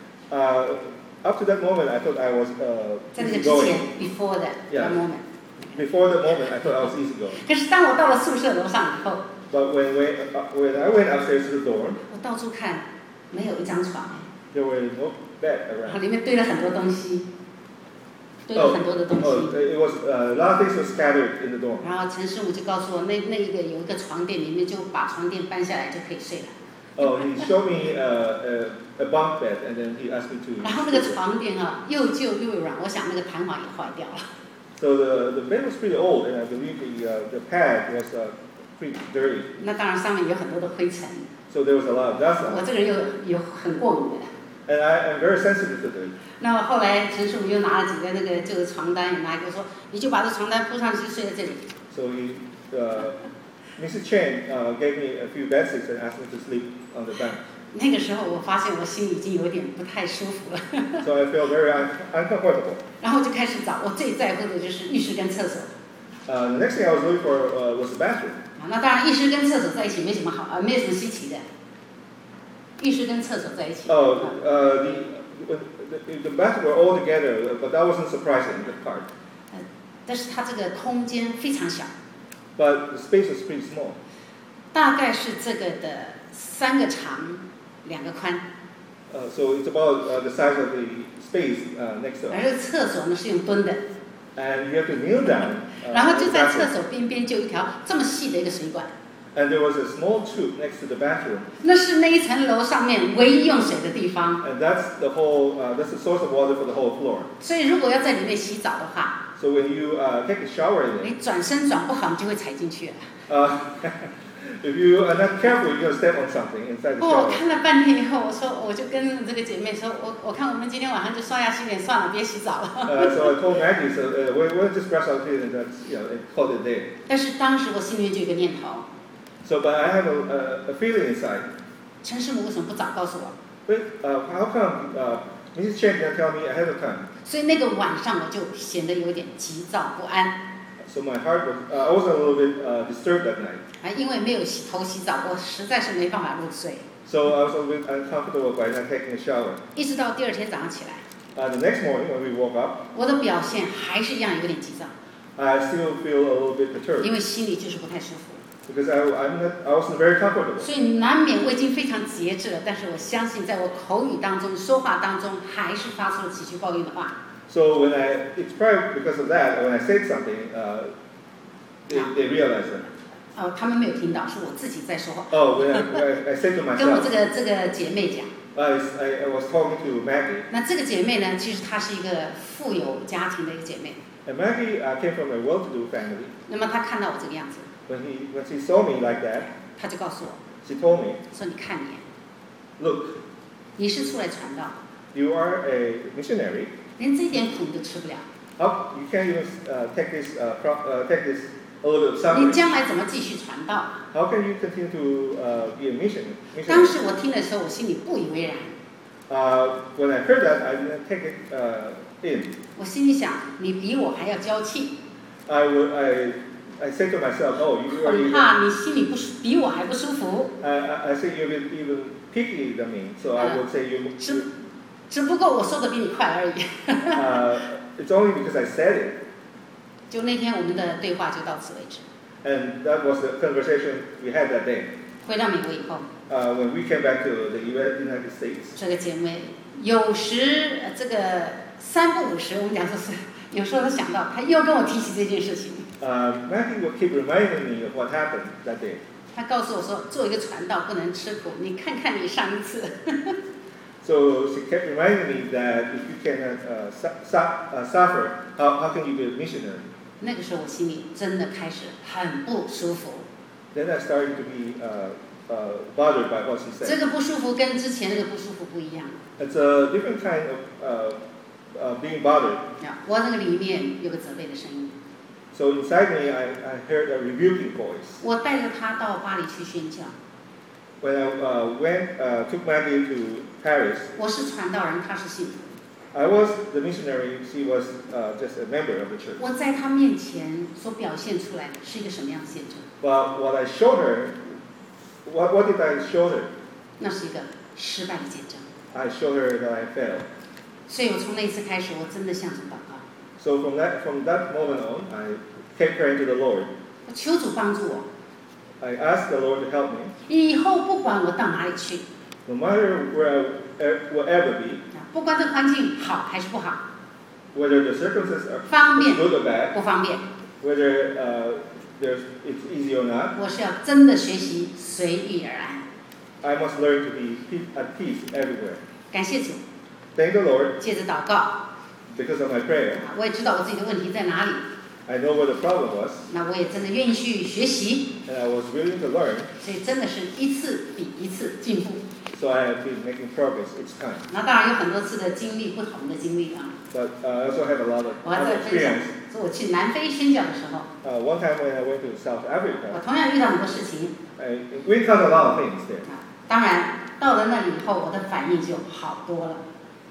Uh, up to that moment, I thought I was uh, 在那个之前 easygoing. ，before that Yeah. moment。 Before the moment, I thought I was easygoing. 可是当我到了宿舍楼上以后， But when when, uh, when I went upstairs to the dorm, 我到处看，没有一张床， there were no bed 然后 around. 里面堆了很多东西，堆了很多的东 Oh, 西。 it was uh, a lot of things were scattered in the dorm. 然后陈师傅就告诉我，那那一个有一个床垫，里面就把床垫搬下来就可以睡了。 Oh, he showed me uh, a, a bunk bed, and then he asked me to. 然后那个床垫哈、又旧又软，我想那个弹簧也坏掉了。 So the, the bed was pretty old, and I believe the uh, the pad was uh, pretty dirty. 那当然上面有很多的灰尘， So there was a lot of dust 我 on it. 这个人又有很过敏的。 And I am very sensitive to it. 那么后来陈师傅又拿了几个那个旧的床单，也拿给我说，你就把这床单铺上去睡在这里。 So he, uh, Missus Chen uh, gave me a few bed sheets and asked me to sleep on the bed. 那个时候我发现我心里已经有点不太舒服了， So I felt very un- uncomfortable. 然后就开始找，我最在乎的就是浴室跟厕所。 Uh, the next thing I was looking for uh, was the bathroom. 啊，那当然，浴室跟厕所在一起没什么好，呃，没有什么稀奇的。浴室跟厕所在一起。 Oh, uh, the, the the bathroom were all together, but that wasn't surprising. The part. 呃，但是它这个空间非常小。 But the space was pretty small. 大概是这个的三个长，两个宽。 Uh, so it's about uh, the size of the space uh, next to 而 us. 这个厕所呢是用蹲的。 And you have to kneel down. Uh, 然后 in 就 the 在厕 bathroom. 所边边就有一条这么细的一个水管。 And there was a small tube next to the bathroom. 那是那一层楼上面唯一用水的地方。 And that's the whole. Uh, that's the source of water for the whole floor. 所以如果要在里面洗澡的话， So when you uh, take a shower in it, 你转身转不好，你就会踩进去了。 uh, if you are not careful, you're gonna step on something inside the 不，我 shower. 看了半天以后，我说我就跟这个姐妹说，我我看我们今天晚上就刷牙洗脸算了，别洗澡了。 Uh, so I told Maggie, so uh, we'll, we'll just brush our teeth and that's, you know, and call it a day. 但是当时我心里面就有一个念头， So, but I have a, a, a feeling inside. 陈师母为什么不早告诉我？ Wait, uh, how come uh, Missus Chen didn't tell me ahead of time? 所以那个晚上我就显得有点急躁不安。 So my heart was, uh, I was a little bit uh, disturbed that night. 啊，因为没有洗头洗澡，我实在是没办法入睡。 So I was a little bit uncomfortable by not taking a shower. 一直到第二天早上起来， Uh, the next morning when we woke up, 我的表现还是一样有点急躁， I still feel a little bit 因 perturbed 为心里就是不太舒服。 because I, I'm not, I wasn't very comfortable. 所以难免我已经非常节制了，但是我相信在我口语当中、说话当中，还是发出了崎岖抱怨的话。 So when I, it's probably because of that, when I said something, uh, they, they realized it. 哦，他们没有听到，是我自己在说话。 Oh, when I, when I, I said to 跟我这 myself, 个这个姐妹讲， I, I, I was talking to Maggie, 那这个姐妹呢，其实她是一个富有家庭的一个姐妹。 and Maggie uh, came from a well-to-do family. 那么她看到我这个样子， When he, when she saw me like that, 她就告诉我 she told me, 说：“你看你， "Look, 你是出来传道， you are a missionary. 连这点苦你都吃不了， How you can't even uh, take this, uh, pro, uh, take this a little bit of 你 suffering? 将来怎么继续传道？” How can you continue to uh, be a mission? 当 missionary? 时我听的时候，我心里不以为然， Uh, when I heard that, I didn't take it uh, in. 我心里想，你比我还要娇气， I would, I, I said to myself, "Oh, you are 恐 even." 怕你心里不舒比我还不舒服。 I, I, I say you're even, even picky than me, so I would say you. you 只只不过我说的比你快而已。 uh, it's only because I said it, 就那天我们的对话就到此为止。 and that was the conversation we had that day. 回到美国以后， Uh, when we came back to the U S United States, 这个姐妹有时呃这个三不五时，我们讲说是有时候她想到，她又跟我提起这件事情。 uh, Maggie would keep reminding me of what happened that day. 她告诉我说，做一个传道不能吃苦，你看看你上一次。 So she kept reminding me that if you cannot uh, su- su- uh, suffer, how, how can you be a missionary? 那个时候我心里真的开始很不舒服。 Then I started to be uh, uh, bothered by what she 这 said. 个不舒服跟之前那个不舒服不一样。 It's a different kind of uh, uh, being bothered. 啊，我那个里面有个责备的声音。 So inside me, I, I heard a rebuking voice. 我带着她到巴黎去宣教。 When I uh, went, uh, took Maggie to Paris, 我是传道人，她是信徒。 I was the missionary. She was uh, just a member of the church. 我在她面前所表现出来的是一个什么样的见证？ But what I showed her, what, what did I show her? 那是一个失败的见证。 I showed her that I failed. 所以我从那一次开始，我真的向主祷告， So from that, from that moment on, I kept praying to the Lord. 我求主帮助我， I asked the Lord to help me. 以后不管我到哪里去， No matter where I will ever be, 啊，不管这个环境好还是不好， whether the circumstances are 方便 good or bad, 不方便， whether uh, there's, it's easy or not, 我是要真的学习随遇而安。 I must learn to be pe- at peace everywhere. 感谢主， Thank the Lord 借着祷告， because of my prayer. 啊，我也知道我自己的问题在哪里， I know where the problem was, 那我也真的愿意去学习， and I was willing to learn. 所以真的是一次比一次进步。 So I have been making progress each time. 那当然有很多次的经历，不同的经历啊。 But uh, I also have a lot of 我还 other 在分享 experience. 说我去南非宣教的时候， Uh, one time when I went to South 我 Africa, 同样遇到很多事情。 I, we encountered a lot of things there. 啊，当然到了那里以后，我的反应就好多了。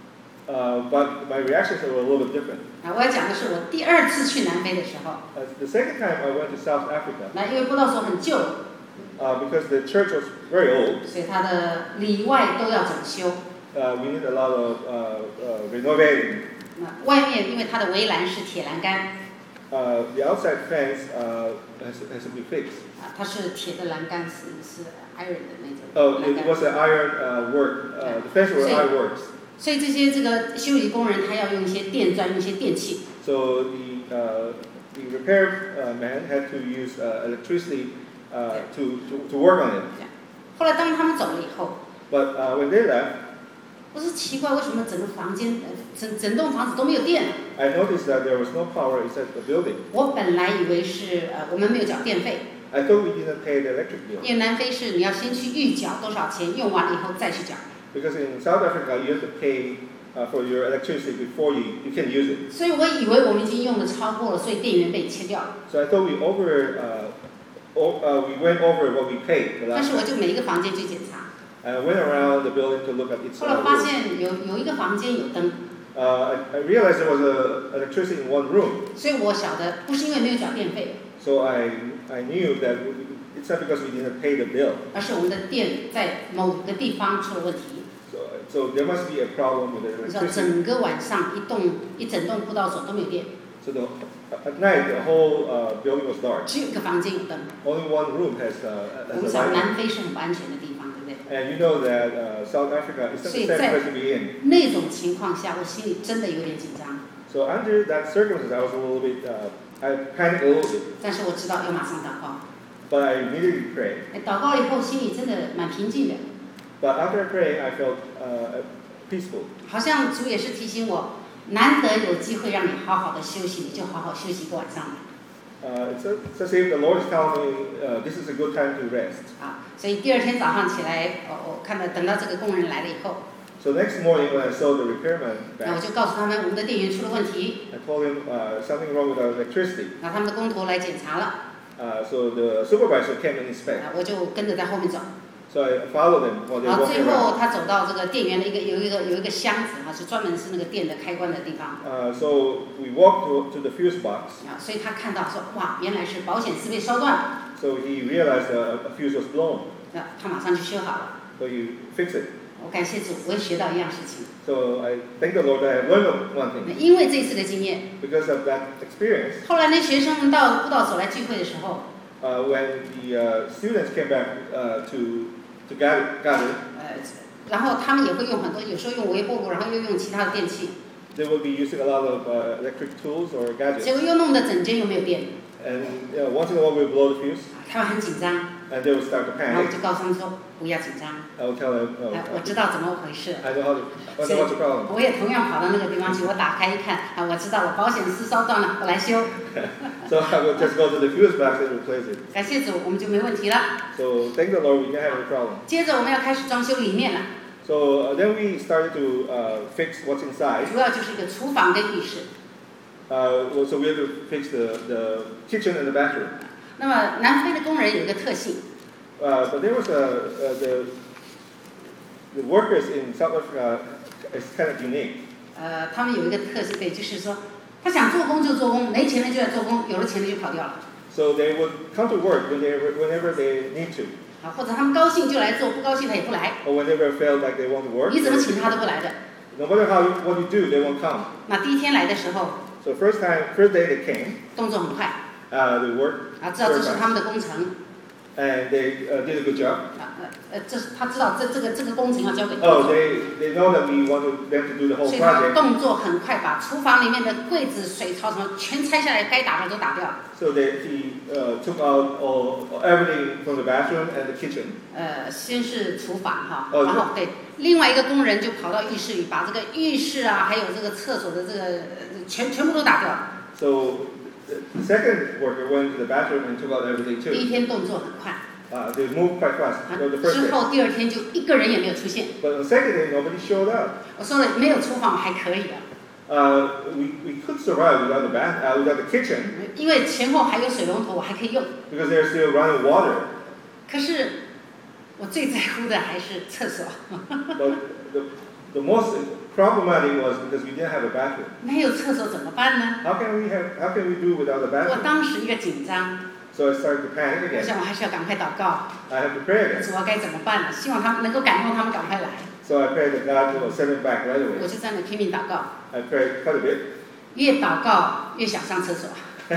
Uh, but my reactions were a little bit different. 啊，我要讲的是我第二次去南非的时候， Uh, the second time I went to South Africa, 那因为布道所很旧， uh, because the church was very old, 所以它的里外都要整修。 uh, we need a lot of uh, uh, renovating. 那外面因为它的围栏是铁栏杆， Uh, the outside fence uh, has, has to be fixed. 啊，它是铁的栏杆，是是 iron 的那种 Oh, 栏 it 杆。 was an iron uh, work. Uh, the fence were So- iron works. 所以这些这个修理工人他要用一些电钻，用一些电器。 So the uh, the repair uh, man had to use uh, electricity uh, to, to to work on it. 后来当他们走了以后， But uh, when they left, 我说奇怪，为什么整个房间、呃整整栋房子都没有电？ I noticed that there was no power inside the building. 我本来以为是呃我们没有缴电费， I thought we didn't pay the electric bill 因为南非是你要先去预缴多少钱，用完了以后再去缴。 because in South Africa you have to pay uh, for your electricity before you, you can use it. 所以我以为我们已经用的超过了，所以电源被切掉了。 So I thought we over uh, o- uh, we went over what we paid the 但 last 是我 time. 就每一个房间去检查， I went around the building to look at its 后来 uh, 发 room. 现有有一个房间有灯， Uh, I, I realized there was a electricity in one room. 所以我晓得不是因为没有缴电费， So I I knew that we, it's not because we didn't pay the bill. 而是我们的电在某个地方出了问题。 So so there must be a problem with the 你知道， electricity. 整个晚上一栋一整栋布道所都没有电， So the, at night the whole uh, building was dark. 只有一个房间有灯。 Only one room has uh, 我们 has 知 a 道 light. 南非是很不安全的地方，对不对？ And you know that uh, South Africa is not the safe place to be in. 那种情况下，我心里真的有点紧张， So under that circumstance, I was a little bit, uh, I panicked a little bit. 但是我知道要马上祷告。 But I immediately prayed. 哎，祷告了以后，心里真的蛮平静的， But after I prayed, I felt uh, peaceful. 好像主也是提醒我，难得有机会让你好好的休息，你就好好休息一个晚上吧。 Uh, it's, a, it's as if the Lord is telling me uh, this is a good time to rest. 啊，所以第二天早上起来，我我看到等到这个工人来了以后， So next morning when I saw the repairman 那我 back, 就告诉他们我们的电源出了问题， I told him uh, something wrong with our electricity. 然后他们的工头来检查了， Uh, so the supervisor came and inspected. 啊，我就跟着在后面走。 So I followed them while they 然后 walked 最 around. 后他走到这个电源的一个有一个有一个箱子啊，是专门是那个电的开关的地方 Uh, so we walked to, to the fuse box. 啊，所以他看到说哇，原来是保险丝被烧断了， So he realized a, a fuse was blown. 啊，他马上就修好了。 So he fixed it. 我感谢主，我也学到一样事情。 So I thank the Lord that I learned one thing 因为这次的经验， because of that experience. 后来那学生们到布道所来聚会的时候， Uh, when the uh, students came back uh, to to gather, gather, 呃，然后他们也会用很多，有时候用微波炉，然后又用其他的电器， they will be using a lot of uh, electric tools or 结 gadgets. 果又弄得整间又没有电， And you know, once in a while we'll blow the fuse, 他们很紧张， and they will start to 然后我 panic. 就告诉他们说不要紧张， I will tell them, oh, 哎，我知道怎么回事。 I know how to, I know what's the problem. 我也同样跑到那个地方去，我打开一看，啊，我知道了，保险丝烧断了，我来修。 So I will just go to the fuse box and replace it. 感谢主，我们就没问题了。 So thank the Lord, we didn't have any problem. 接着我们要开始装修里面了， So uh, then we started to uh, fix what's inside. 主要就是一个厨房跟浴室。 Uh, well, so we had to fix the, the kitchen and the bathroom. 那么南非的工人有一个特性， Uh, but there was a, uh, the, the workers in South Africa is kind of unique. 呃，他们有一个特性，对，就是说他想做工就做工，没钱了就来做工，有了钱了就跑掉了。 So they would come to work when they, whenever they need to, 啊，或者他们高兴就来做，不高兴他也不来。 or whenever it felt like they want to work. 你怎么请他都不来的。 No matter how you, what you do, they won't come. 那第一天来的时候， So first time, first day they came, 动作很快， uh, they worked, 啊，知道这是他们的工程， and they uh, did a good job. 啊呃呃，这是他知道这这个这个工程要交给他 Oh, 做。 they, they know that we want to, them to do the whole 所以他 project. 动作很快，把厨房里面的柜子、水槽什么全拆下来，该打的都打掉。 So they, he uh, took out all, everything from the bathroom and the kitchen. 呃，先是厨房哈， 哦然后对，另外一个工人就跑到浴室里，把这个浴室啊，还有这个厕所的这个呃全全部都打掉。 So the second worker went to the bathroom and took out everything 第一 too. 天动作很快， Uh, they moved quite fast. 啊 So the first 之 day. 后第二天就一个人也没有出现。 But the second day, nobody showed up. 我说了，没有厨房还可以的， Uh, we, we could survive without the bath, uh, without the kitchen 因为前后还有水龙头，我还可以用。 because there's still running water. 可是我最在乎的还是厕所。 But the, the most problematic was because we didn't have a bathroom. 没有厕所怎么办呢？ How can we have? How can we do without a 我 bathroom? 当时一个紧张， So I started to panic 我 again. 想我还是要赶快祷告， I have to pray again. 主要该怎么办呢？希望他们能够感动他们赶快来。 So I prayed that God will send it back right 我 away. 就在那拼命祷告， I prayed quite a bit. 越祷告越想上厕所，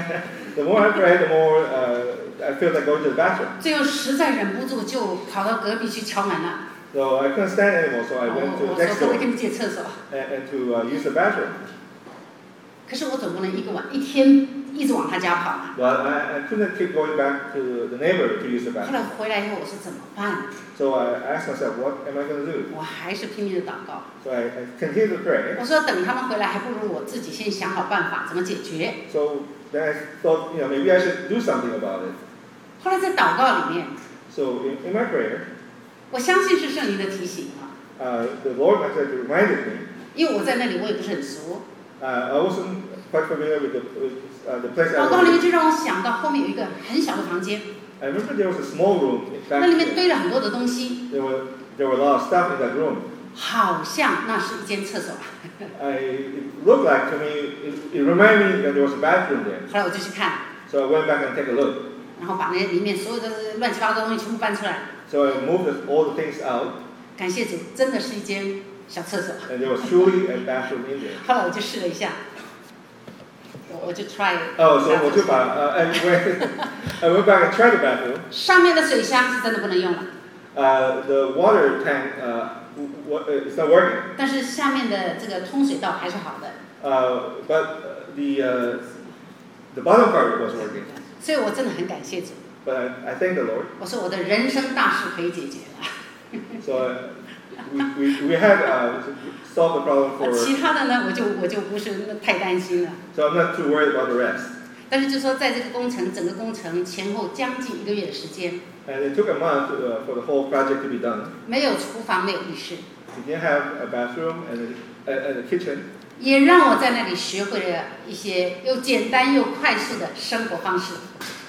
The more I prayed, the more uh, I felt like going to the bathroom. 最后实在忍不住就跑到隔壁去敲门了。 So I couldn't stand anymore. So I 我 went to 我 the 说 next 可不可以 door 给你借厕所？ and, and to uh, use the bathroom. 可是我总不能一个晚一天一直往他家跑嘛。 But I, I couldn't keep going back to the neighbor to use the 后来 bathroom. 回来以后，我说怎么办？ So I asked myself, what am I going to do? 我还是拼命的祷告。 So I, I continued to pray. 我说等他们回来，还不如我自己先想好办法怎么解决。 So then I thought, you know, maybe I should do something about it. 后来在祷告里面， So in, in my prayer, 我相信是圣灵的提醒啊， uh, the Lord actually reminded me. 因为我在那里我也不是很熟。 Uh, I wasn't quite familiar with the, with, uh, the place I 祷告里 was 面 in. 就让我想到后面有一个很小的房间， I remember there was a small room 那 back 里面 there. 堆了很多的东西， There were, there were a lot of stuff in that room. 好像那是一间厕所。 I, it looked like to me, it, it reminded me that there was a bathroom there. 后来我就去看， So I went back and take a look. 然后把那里面所有的乱七八糟的东西全部搬出来。 So I moved the, all the things out, 感谢主，真的是一间小厕所。 and there was truly a bathroom in there. 后来我就试了一下，我我就 try。 Oh, so 我就把, uh, I, went, I went back and tried the bathroom. 上面的水箱是真的不能用了， Uh, the water tank uh, w- w- it's not working. 但是下面的这个通水道还是好的， Uh, but the, uh, the bottom part was working. 所以我真的很感谢主。 But I, I thank the Lord. 我说我的人生大事可以解决了。 So uh, we, we, we had uh, solved the problem 呃 for, 其他的呢，我就我就不是那太担心了。 so I'm not too worried about the rest. 但是就说在这个工程整个工程前后将近一个月的时间， And it took a month uh, for the whole project to be done. 没有厨房，没有浴室， We didn't have a bathroom and a, and a kitchen. 也让我在那里学会了一些又简单又快速的生活方式。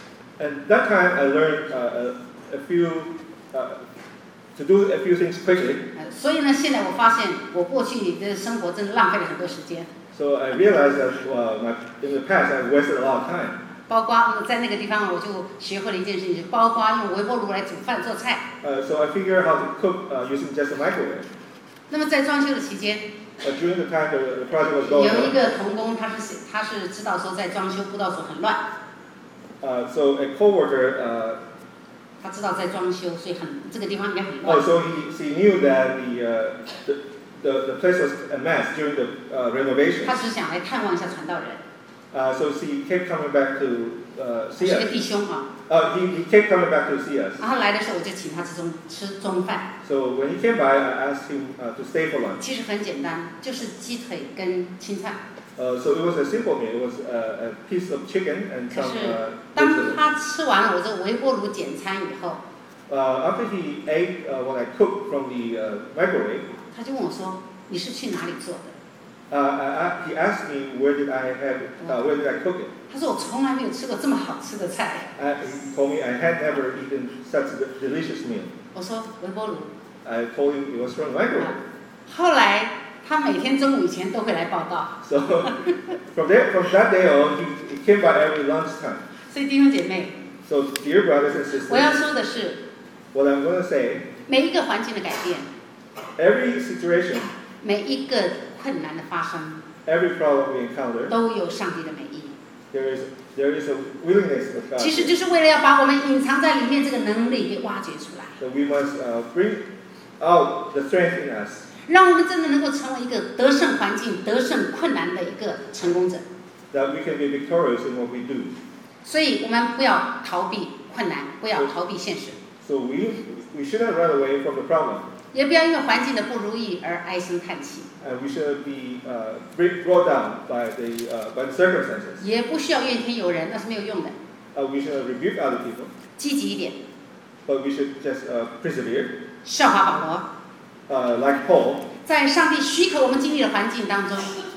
And that time I learned uh, a, a few, uh, to do a few things quickly. 呃，所以呢，现在我发现我过去的生活真的浪费了很多时间， So I realized that uh, my, in the past I wasted a lot of time. 包括呃在那个地方我就学会了一件事情，包括用微波炉来煮饭做菜。 Uh, so I figured how to cook uh, using just a microwave. 那么在装修的期间， Uh, during the time the, the project was going 有一 on, 个童工，他是他是知道说在装修布道所很乱， uh, so a coworker, uh, 他知道在装修，所以很这个地方应该很 oh, 乱。 so he, he knew that the, uh, the, the, the place was a mess during the uh, renovation. 他只想来探望一下传道人， Uh, so he kept coming back to uh, 是 see 一个 us. 弟兄啊。 Uh, he, he kept coming back to see us. 然后来的时候我就请他吃中吃中饭， So when he came by, I asked him uh, to stay for lunch. 其实很简单，就是鸡腿跟青菜。 Uh, so it was a simple meal. It was uh, a piece of chicken and 可 some 是 uh, 当 vegetables. 他吃完了我这微波炉简餐以后， Uh, after he ate uh, what I cooked from the uh, microwave, 他就问我说：“你是去哪里做的 uh, I, I, he asked me where did I have it, uh, where did I cook it?？” 他说：“我从来没有吃过这么好吃的菜。 I, he told me I had never eaten such a delicious meal. ” 我说：“微波炉。 I told him it was from the microwave. 后来他每天中午以前都会来报道， So from there, from that day on, he, he came by every lunchtime. 所以弟兄姐妹， So dear brothers and 我要 sisters, 说的是， what I'm going to say, 每一个环境的改变， every situation, 每一个困难的发生， every problem we encounter, 都有上帝的美意。 there is there is a willingness of God. 其实就是为了要把我们隐藏在里面这个能力给挖掘出来， So we must uh, bring out the strength in us, 让我们真的能够成为一个得胜环境、得胜困难的一个成功者。 that we can be victorious in what we do. 所以我们不要逃避困难，不要逃避现实， So we we shouldn't run away from the problem, 也不要因为环境的不如意而唉声叹气， and we shouldn't be uh, bring- brought down by the uh, by the circumstances. 也不需要怨天尤人，那是没有用的。 Uh, we shouldn't rebuke other people, 积极一点， but we should just uh, persevere, 效法保罗， uh, like Paul. 在上帝许可我们经历的环境当中，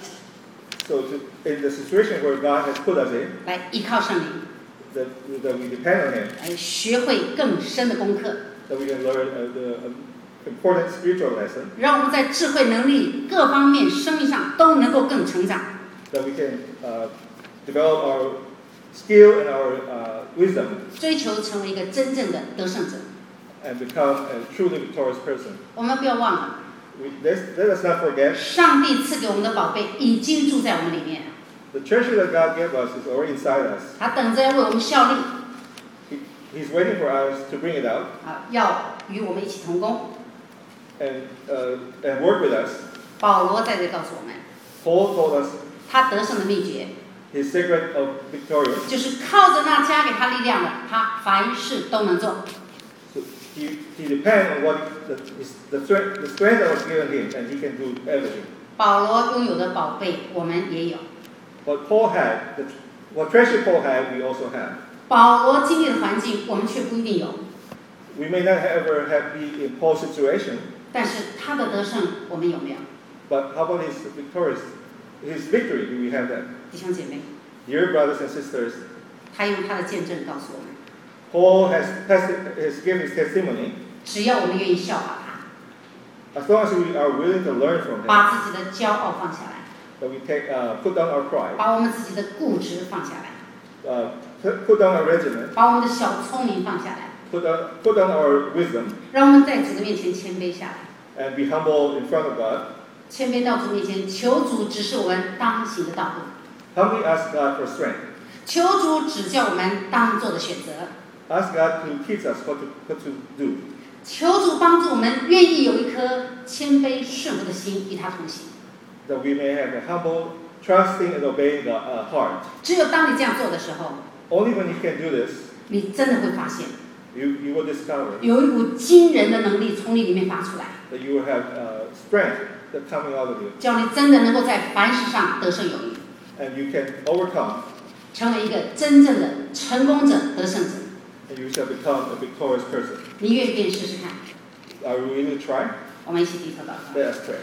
So to, in the situation where God has put us in, 来依靠圣灵， that, that we depend on Him, 来学会更深的功课， that we can learn uh, the, uh, important spiritual lesson 让我们在智慧、能力各方面、生命上都能够更成长。 that we can uh, develop our skill and our uh, wisdom 追求成为一个真正的得胜者。 and become a truly victorious person. 我们不要忘了， We, let, let us not forget 上帝赐给我们的宝贝已经住在我们里面， the treasure that God gave us is already inside us. 他等着要为我们效力， He, he's waiting for us to bring it out 啊，要与我们一起同工。 and, uh, and work with us. 保罗在这里告诉我们， Paul told us 他得胜的秘诀 his secret of victorious. 就是靠着那加给他力量的，他凡事都能做。 So he, he depends on what the, his, the, strength, the strength that was given him, and he can do everything. 保罗拥有的宝贝，我们也有。 What Paul had, the, what treasure Paul had, we also have. 保罗经历的环境，我们却不一定有， We may not ever have be in Paul's situation, 但是他的得胜，我们有没有？ but how about his victorious, his victory? Do we have that? 弟兄姐妹， Dear brothers and sisters, 他用他的见证告诉我们， Paul has, testi- has given his testimony. 只要我们愿意效法他， As long as we are willing to learn from him, 把自己的骄傲放下来， that we take, uh, put down our pride, 把我们自己的固执放下来， uh, put, put down our regiment, 把我们的小聪明放下来， put down, put down our wisdom, 让我们在主的面前谦卑下来， and be humble in front of God. 谦卑到主面前，求主指示我们当行的道路， Humbly ask God for strength. 求主指教我们当做的选择， Ask God to teach us what to, what to do. 求主帮助我们愿意有一颗谦卑顺服的心，与他同行。 That we may have a humble, trusting and obeying the, uh, heart. 只有当你这样做的时候， Only when you can do this, 你真的会发现， you, you will discover 有一股惊人的能力从你里面发出来， that you will have uh, strength that's coming out of you. 叫你真的能够在凡事上得胜有余， And you can overcome, 成为一个真正的成功者、得胜者。 and you shall become a victorious person. 你愿意便试试看？ Are we willing to try? 我们一起低头祷告。 Let us pray.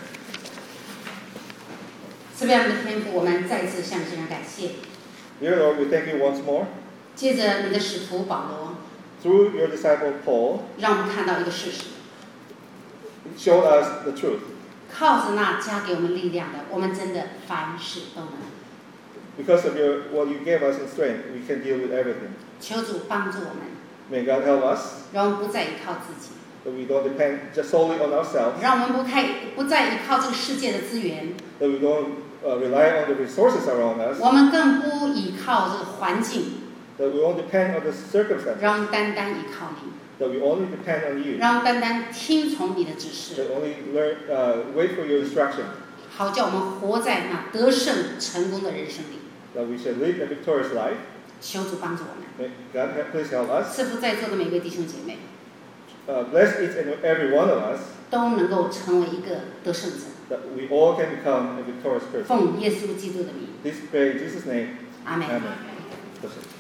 慈悲我们的天父，我们再次向神感谢。 Dear Lord, we thank you once more. 借着你的使徒保罗， Through your disciple Paul, 让我们看到一个事实： it showed us the truth. 靠着那加给我们力量的，我们真的凡事都能。 Because of your, what you gave us in strength, we can deal with everything. 求主帮助我们， May God help us 让我们不再依靠自己， that we don't depend just solely on ourselves, 让我们不太不再依靠这个世界的资源， that we don't uh, rely on the resources around us, 我们更不依靠这个环境， that we won't depend on the circumstances, 让我们单单依靠你， that we only depend on you, 让我们单单听从你的指示， that only learn, uh, wait for your instruction, 好叫我们活在那得胜成功的人生里。 that we shall live a victorious life. 求主帮助我们， May God help, please help us. 赐福在座的每位弟兄姐妹， Uh, bless each and every one of us, 都能够成为一个得胜者。 that we all can become a victorious person. 奉耶稣基督的名， This pray in Jesus' name. 阿门。 Amen.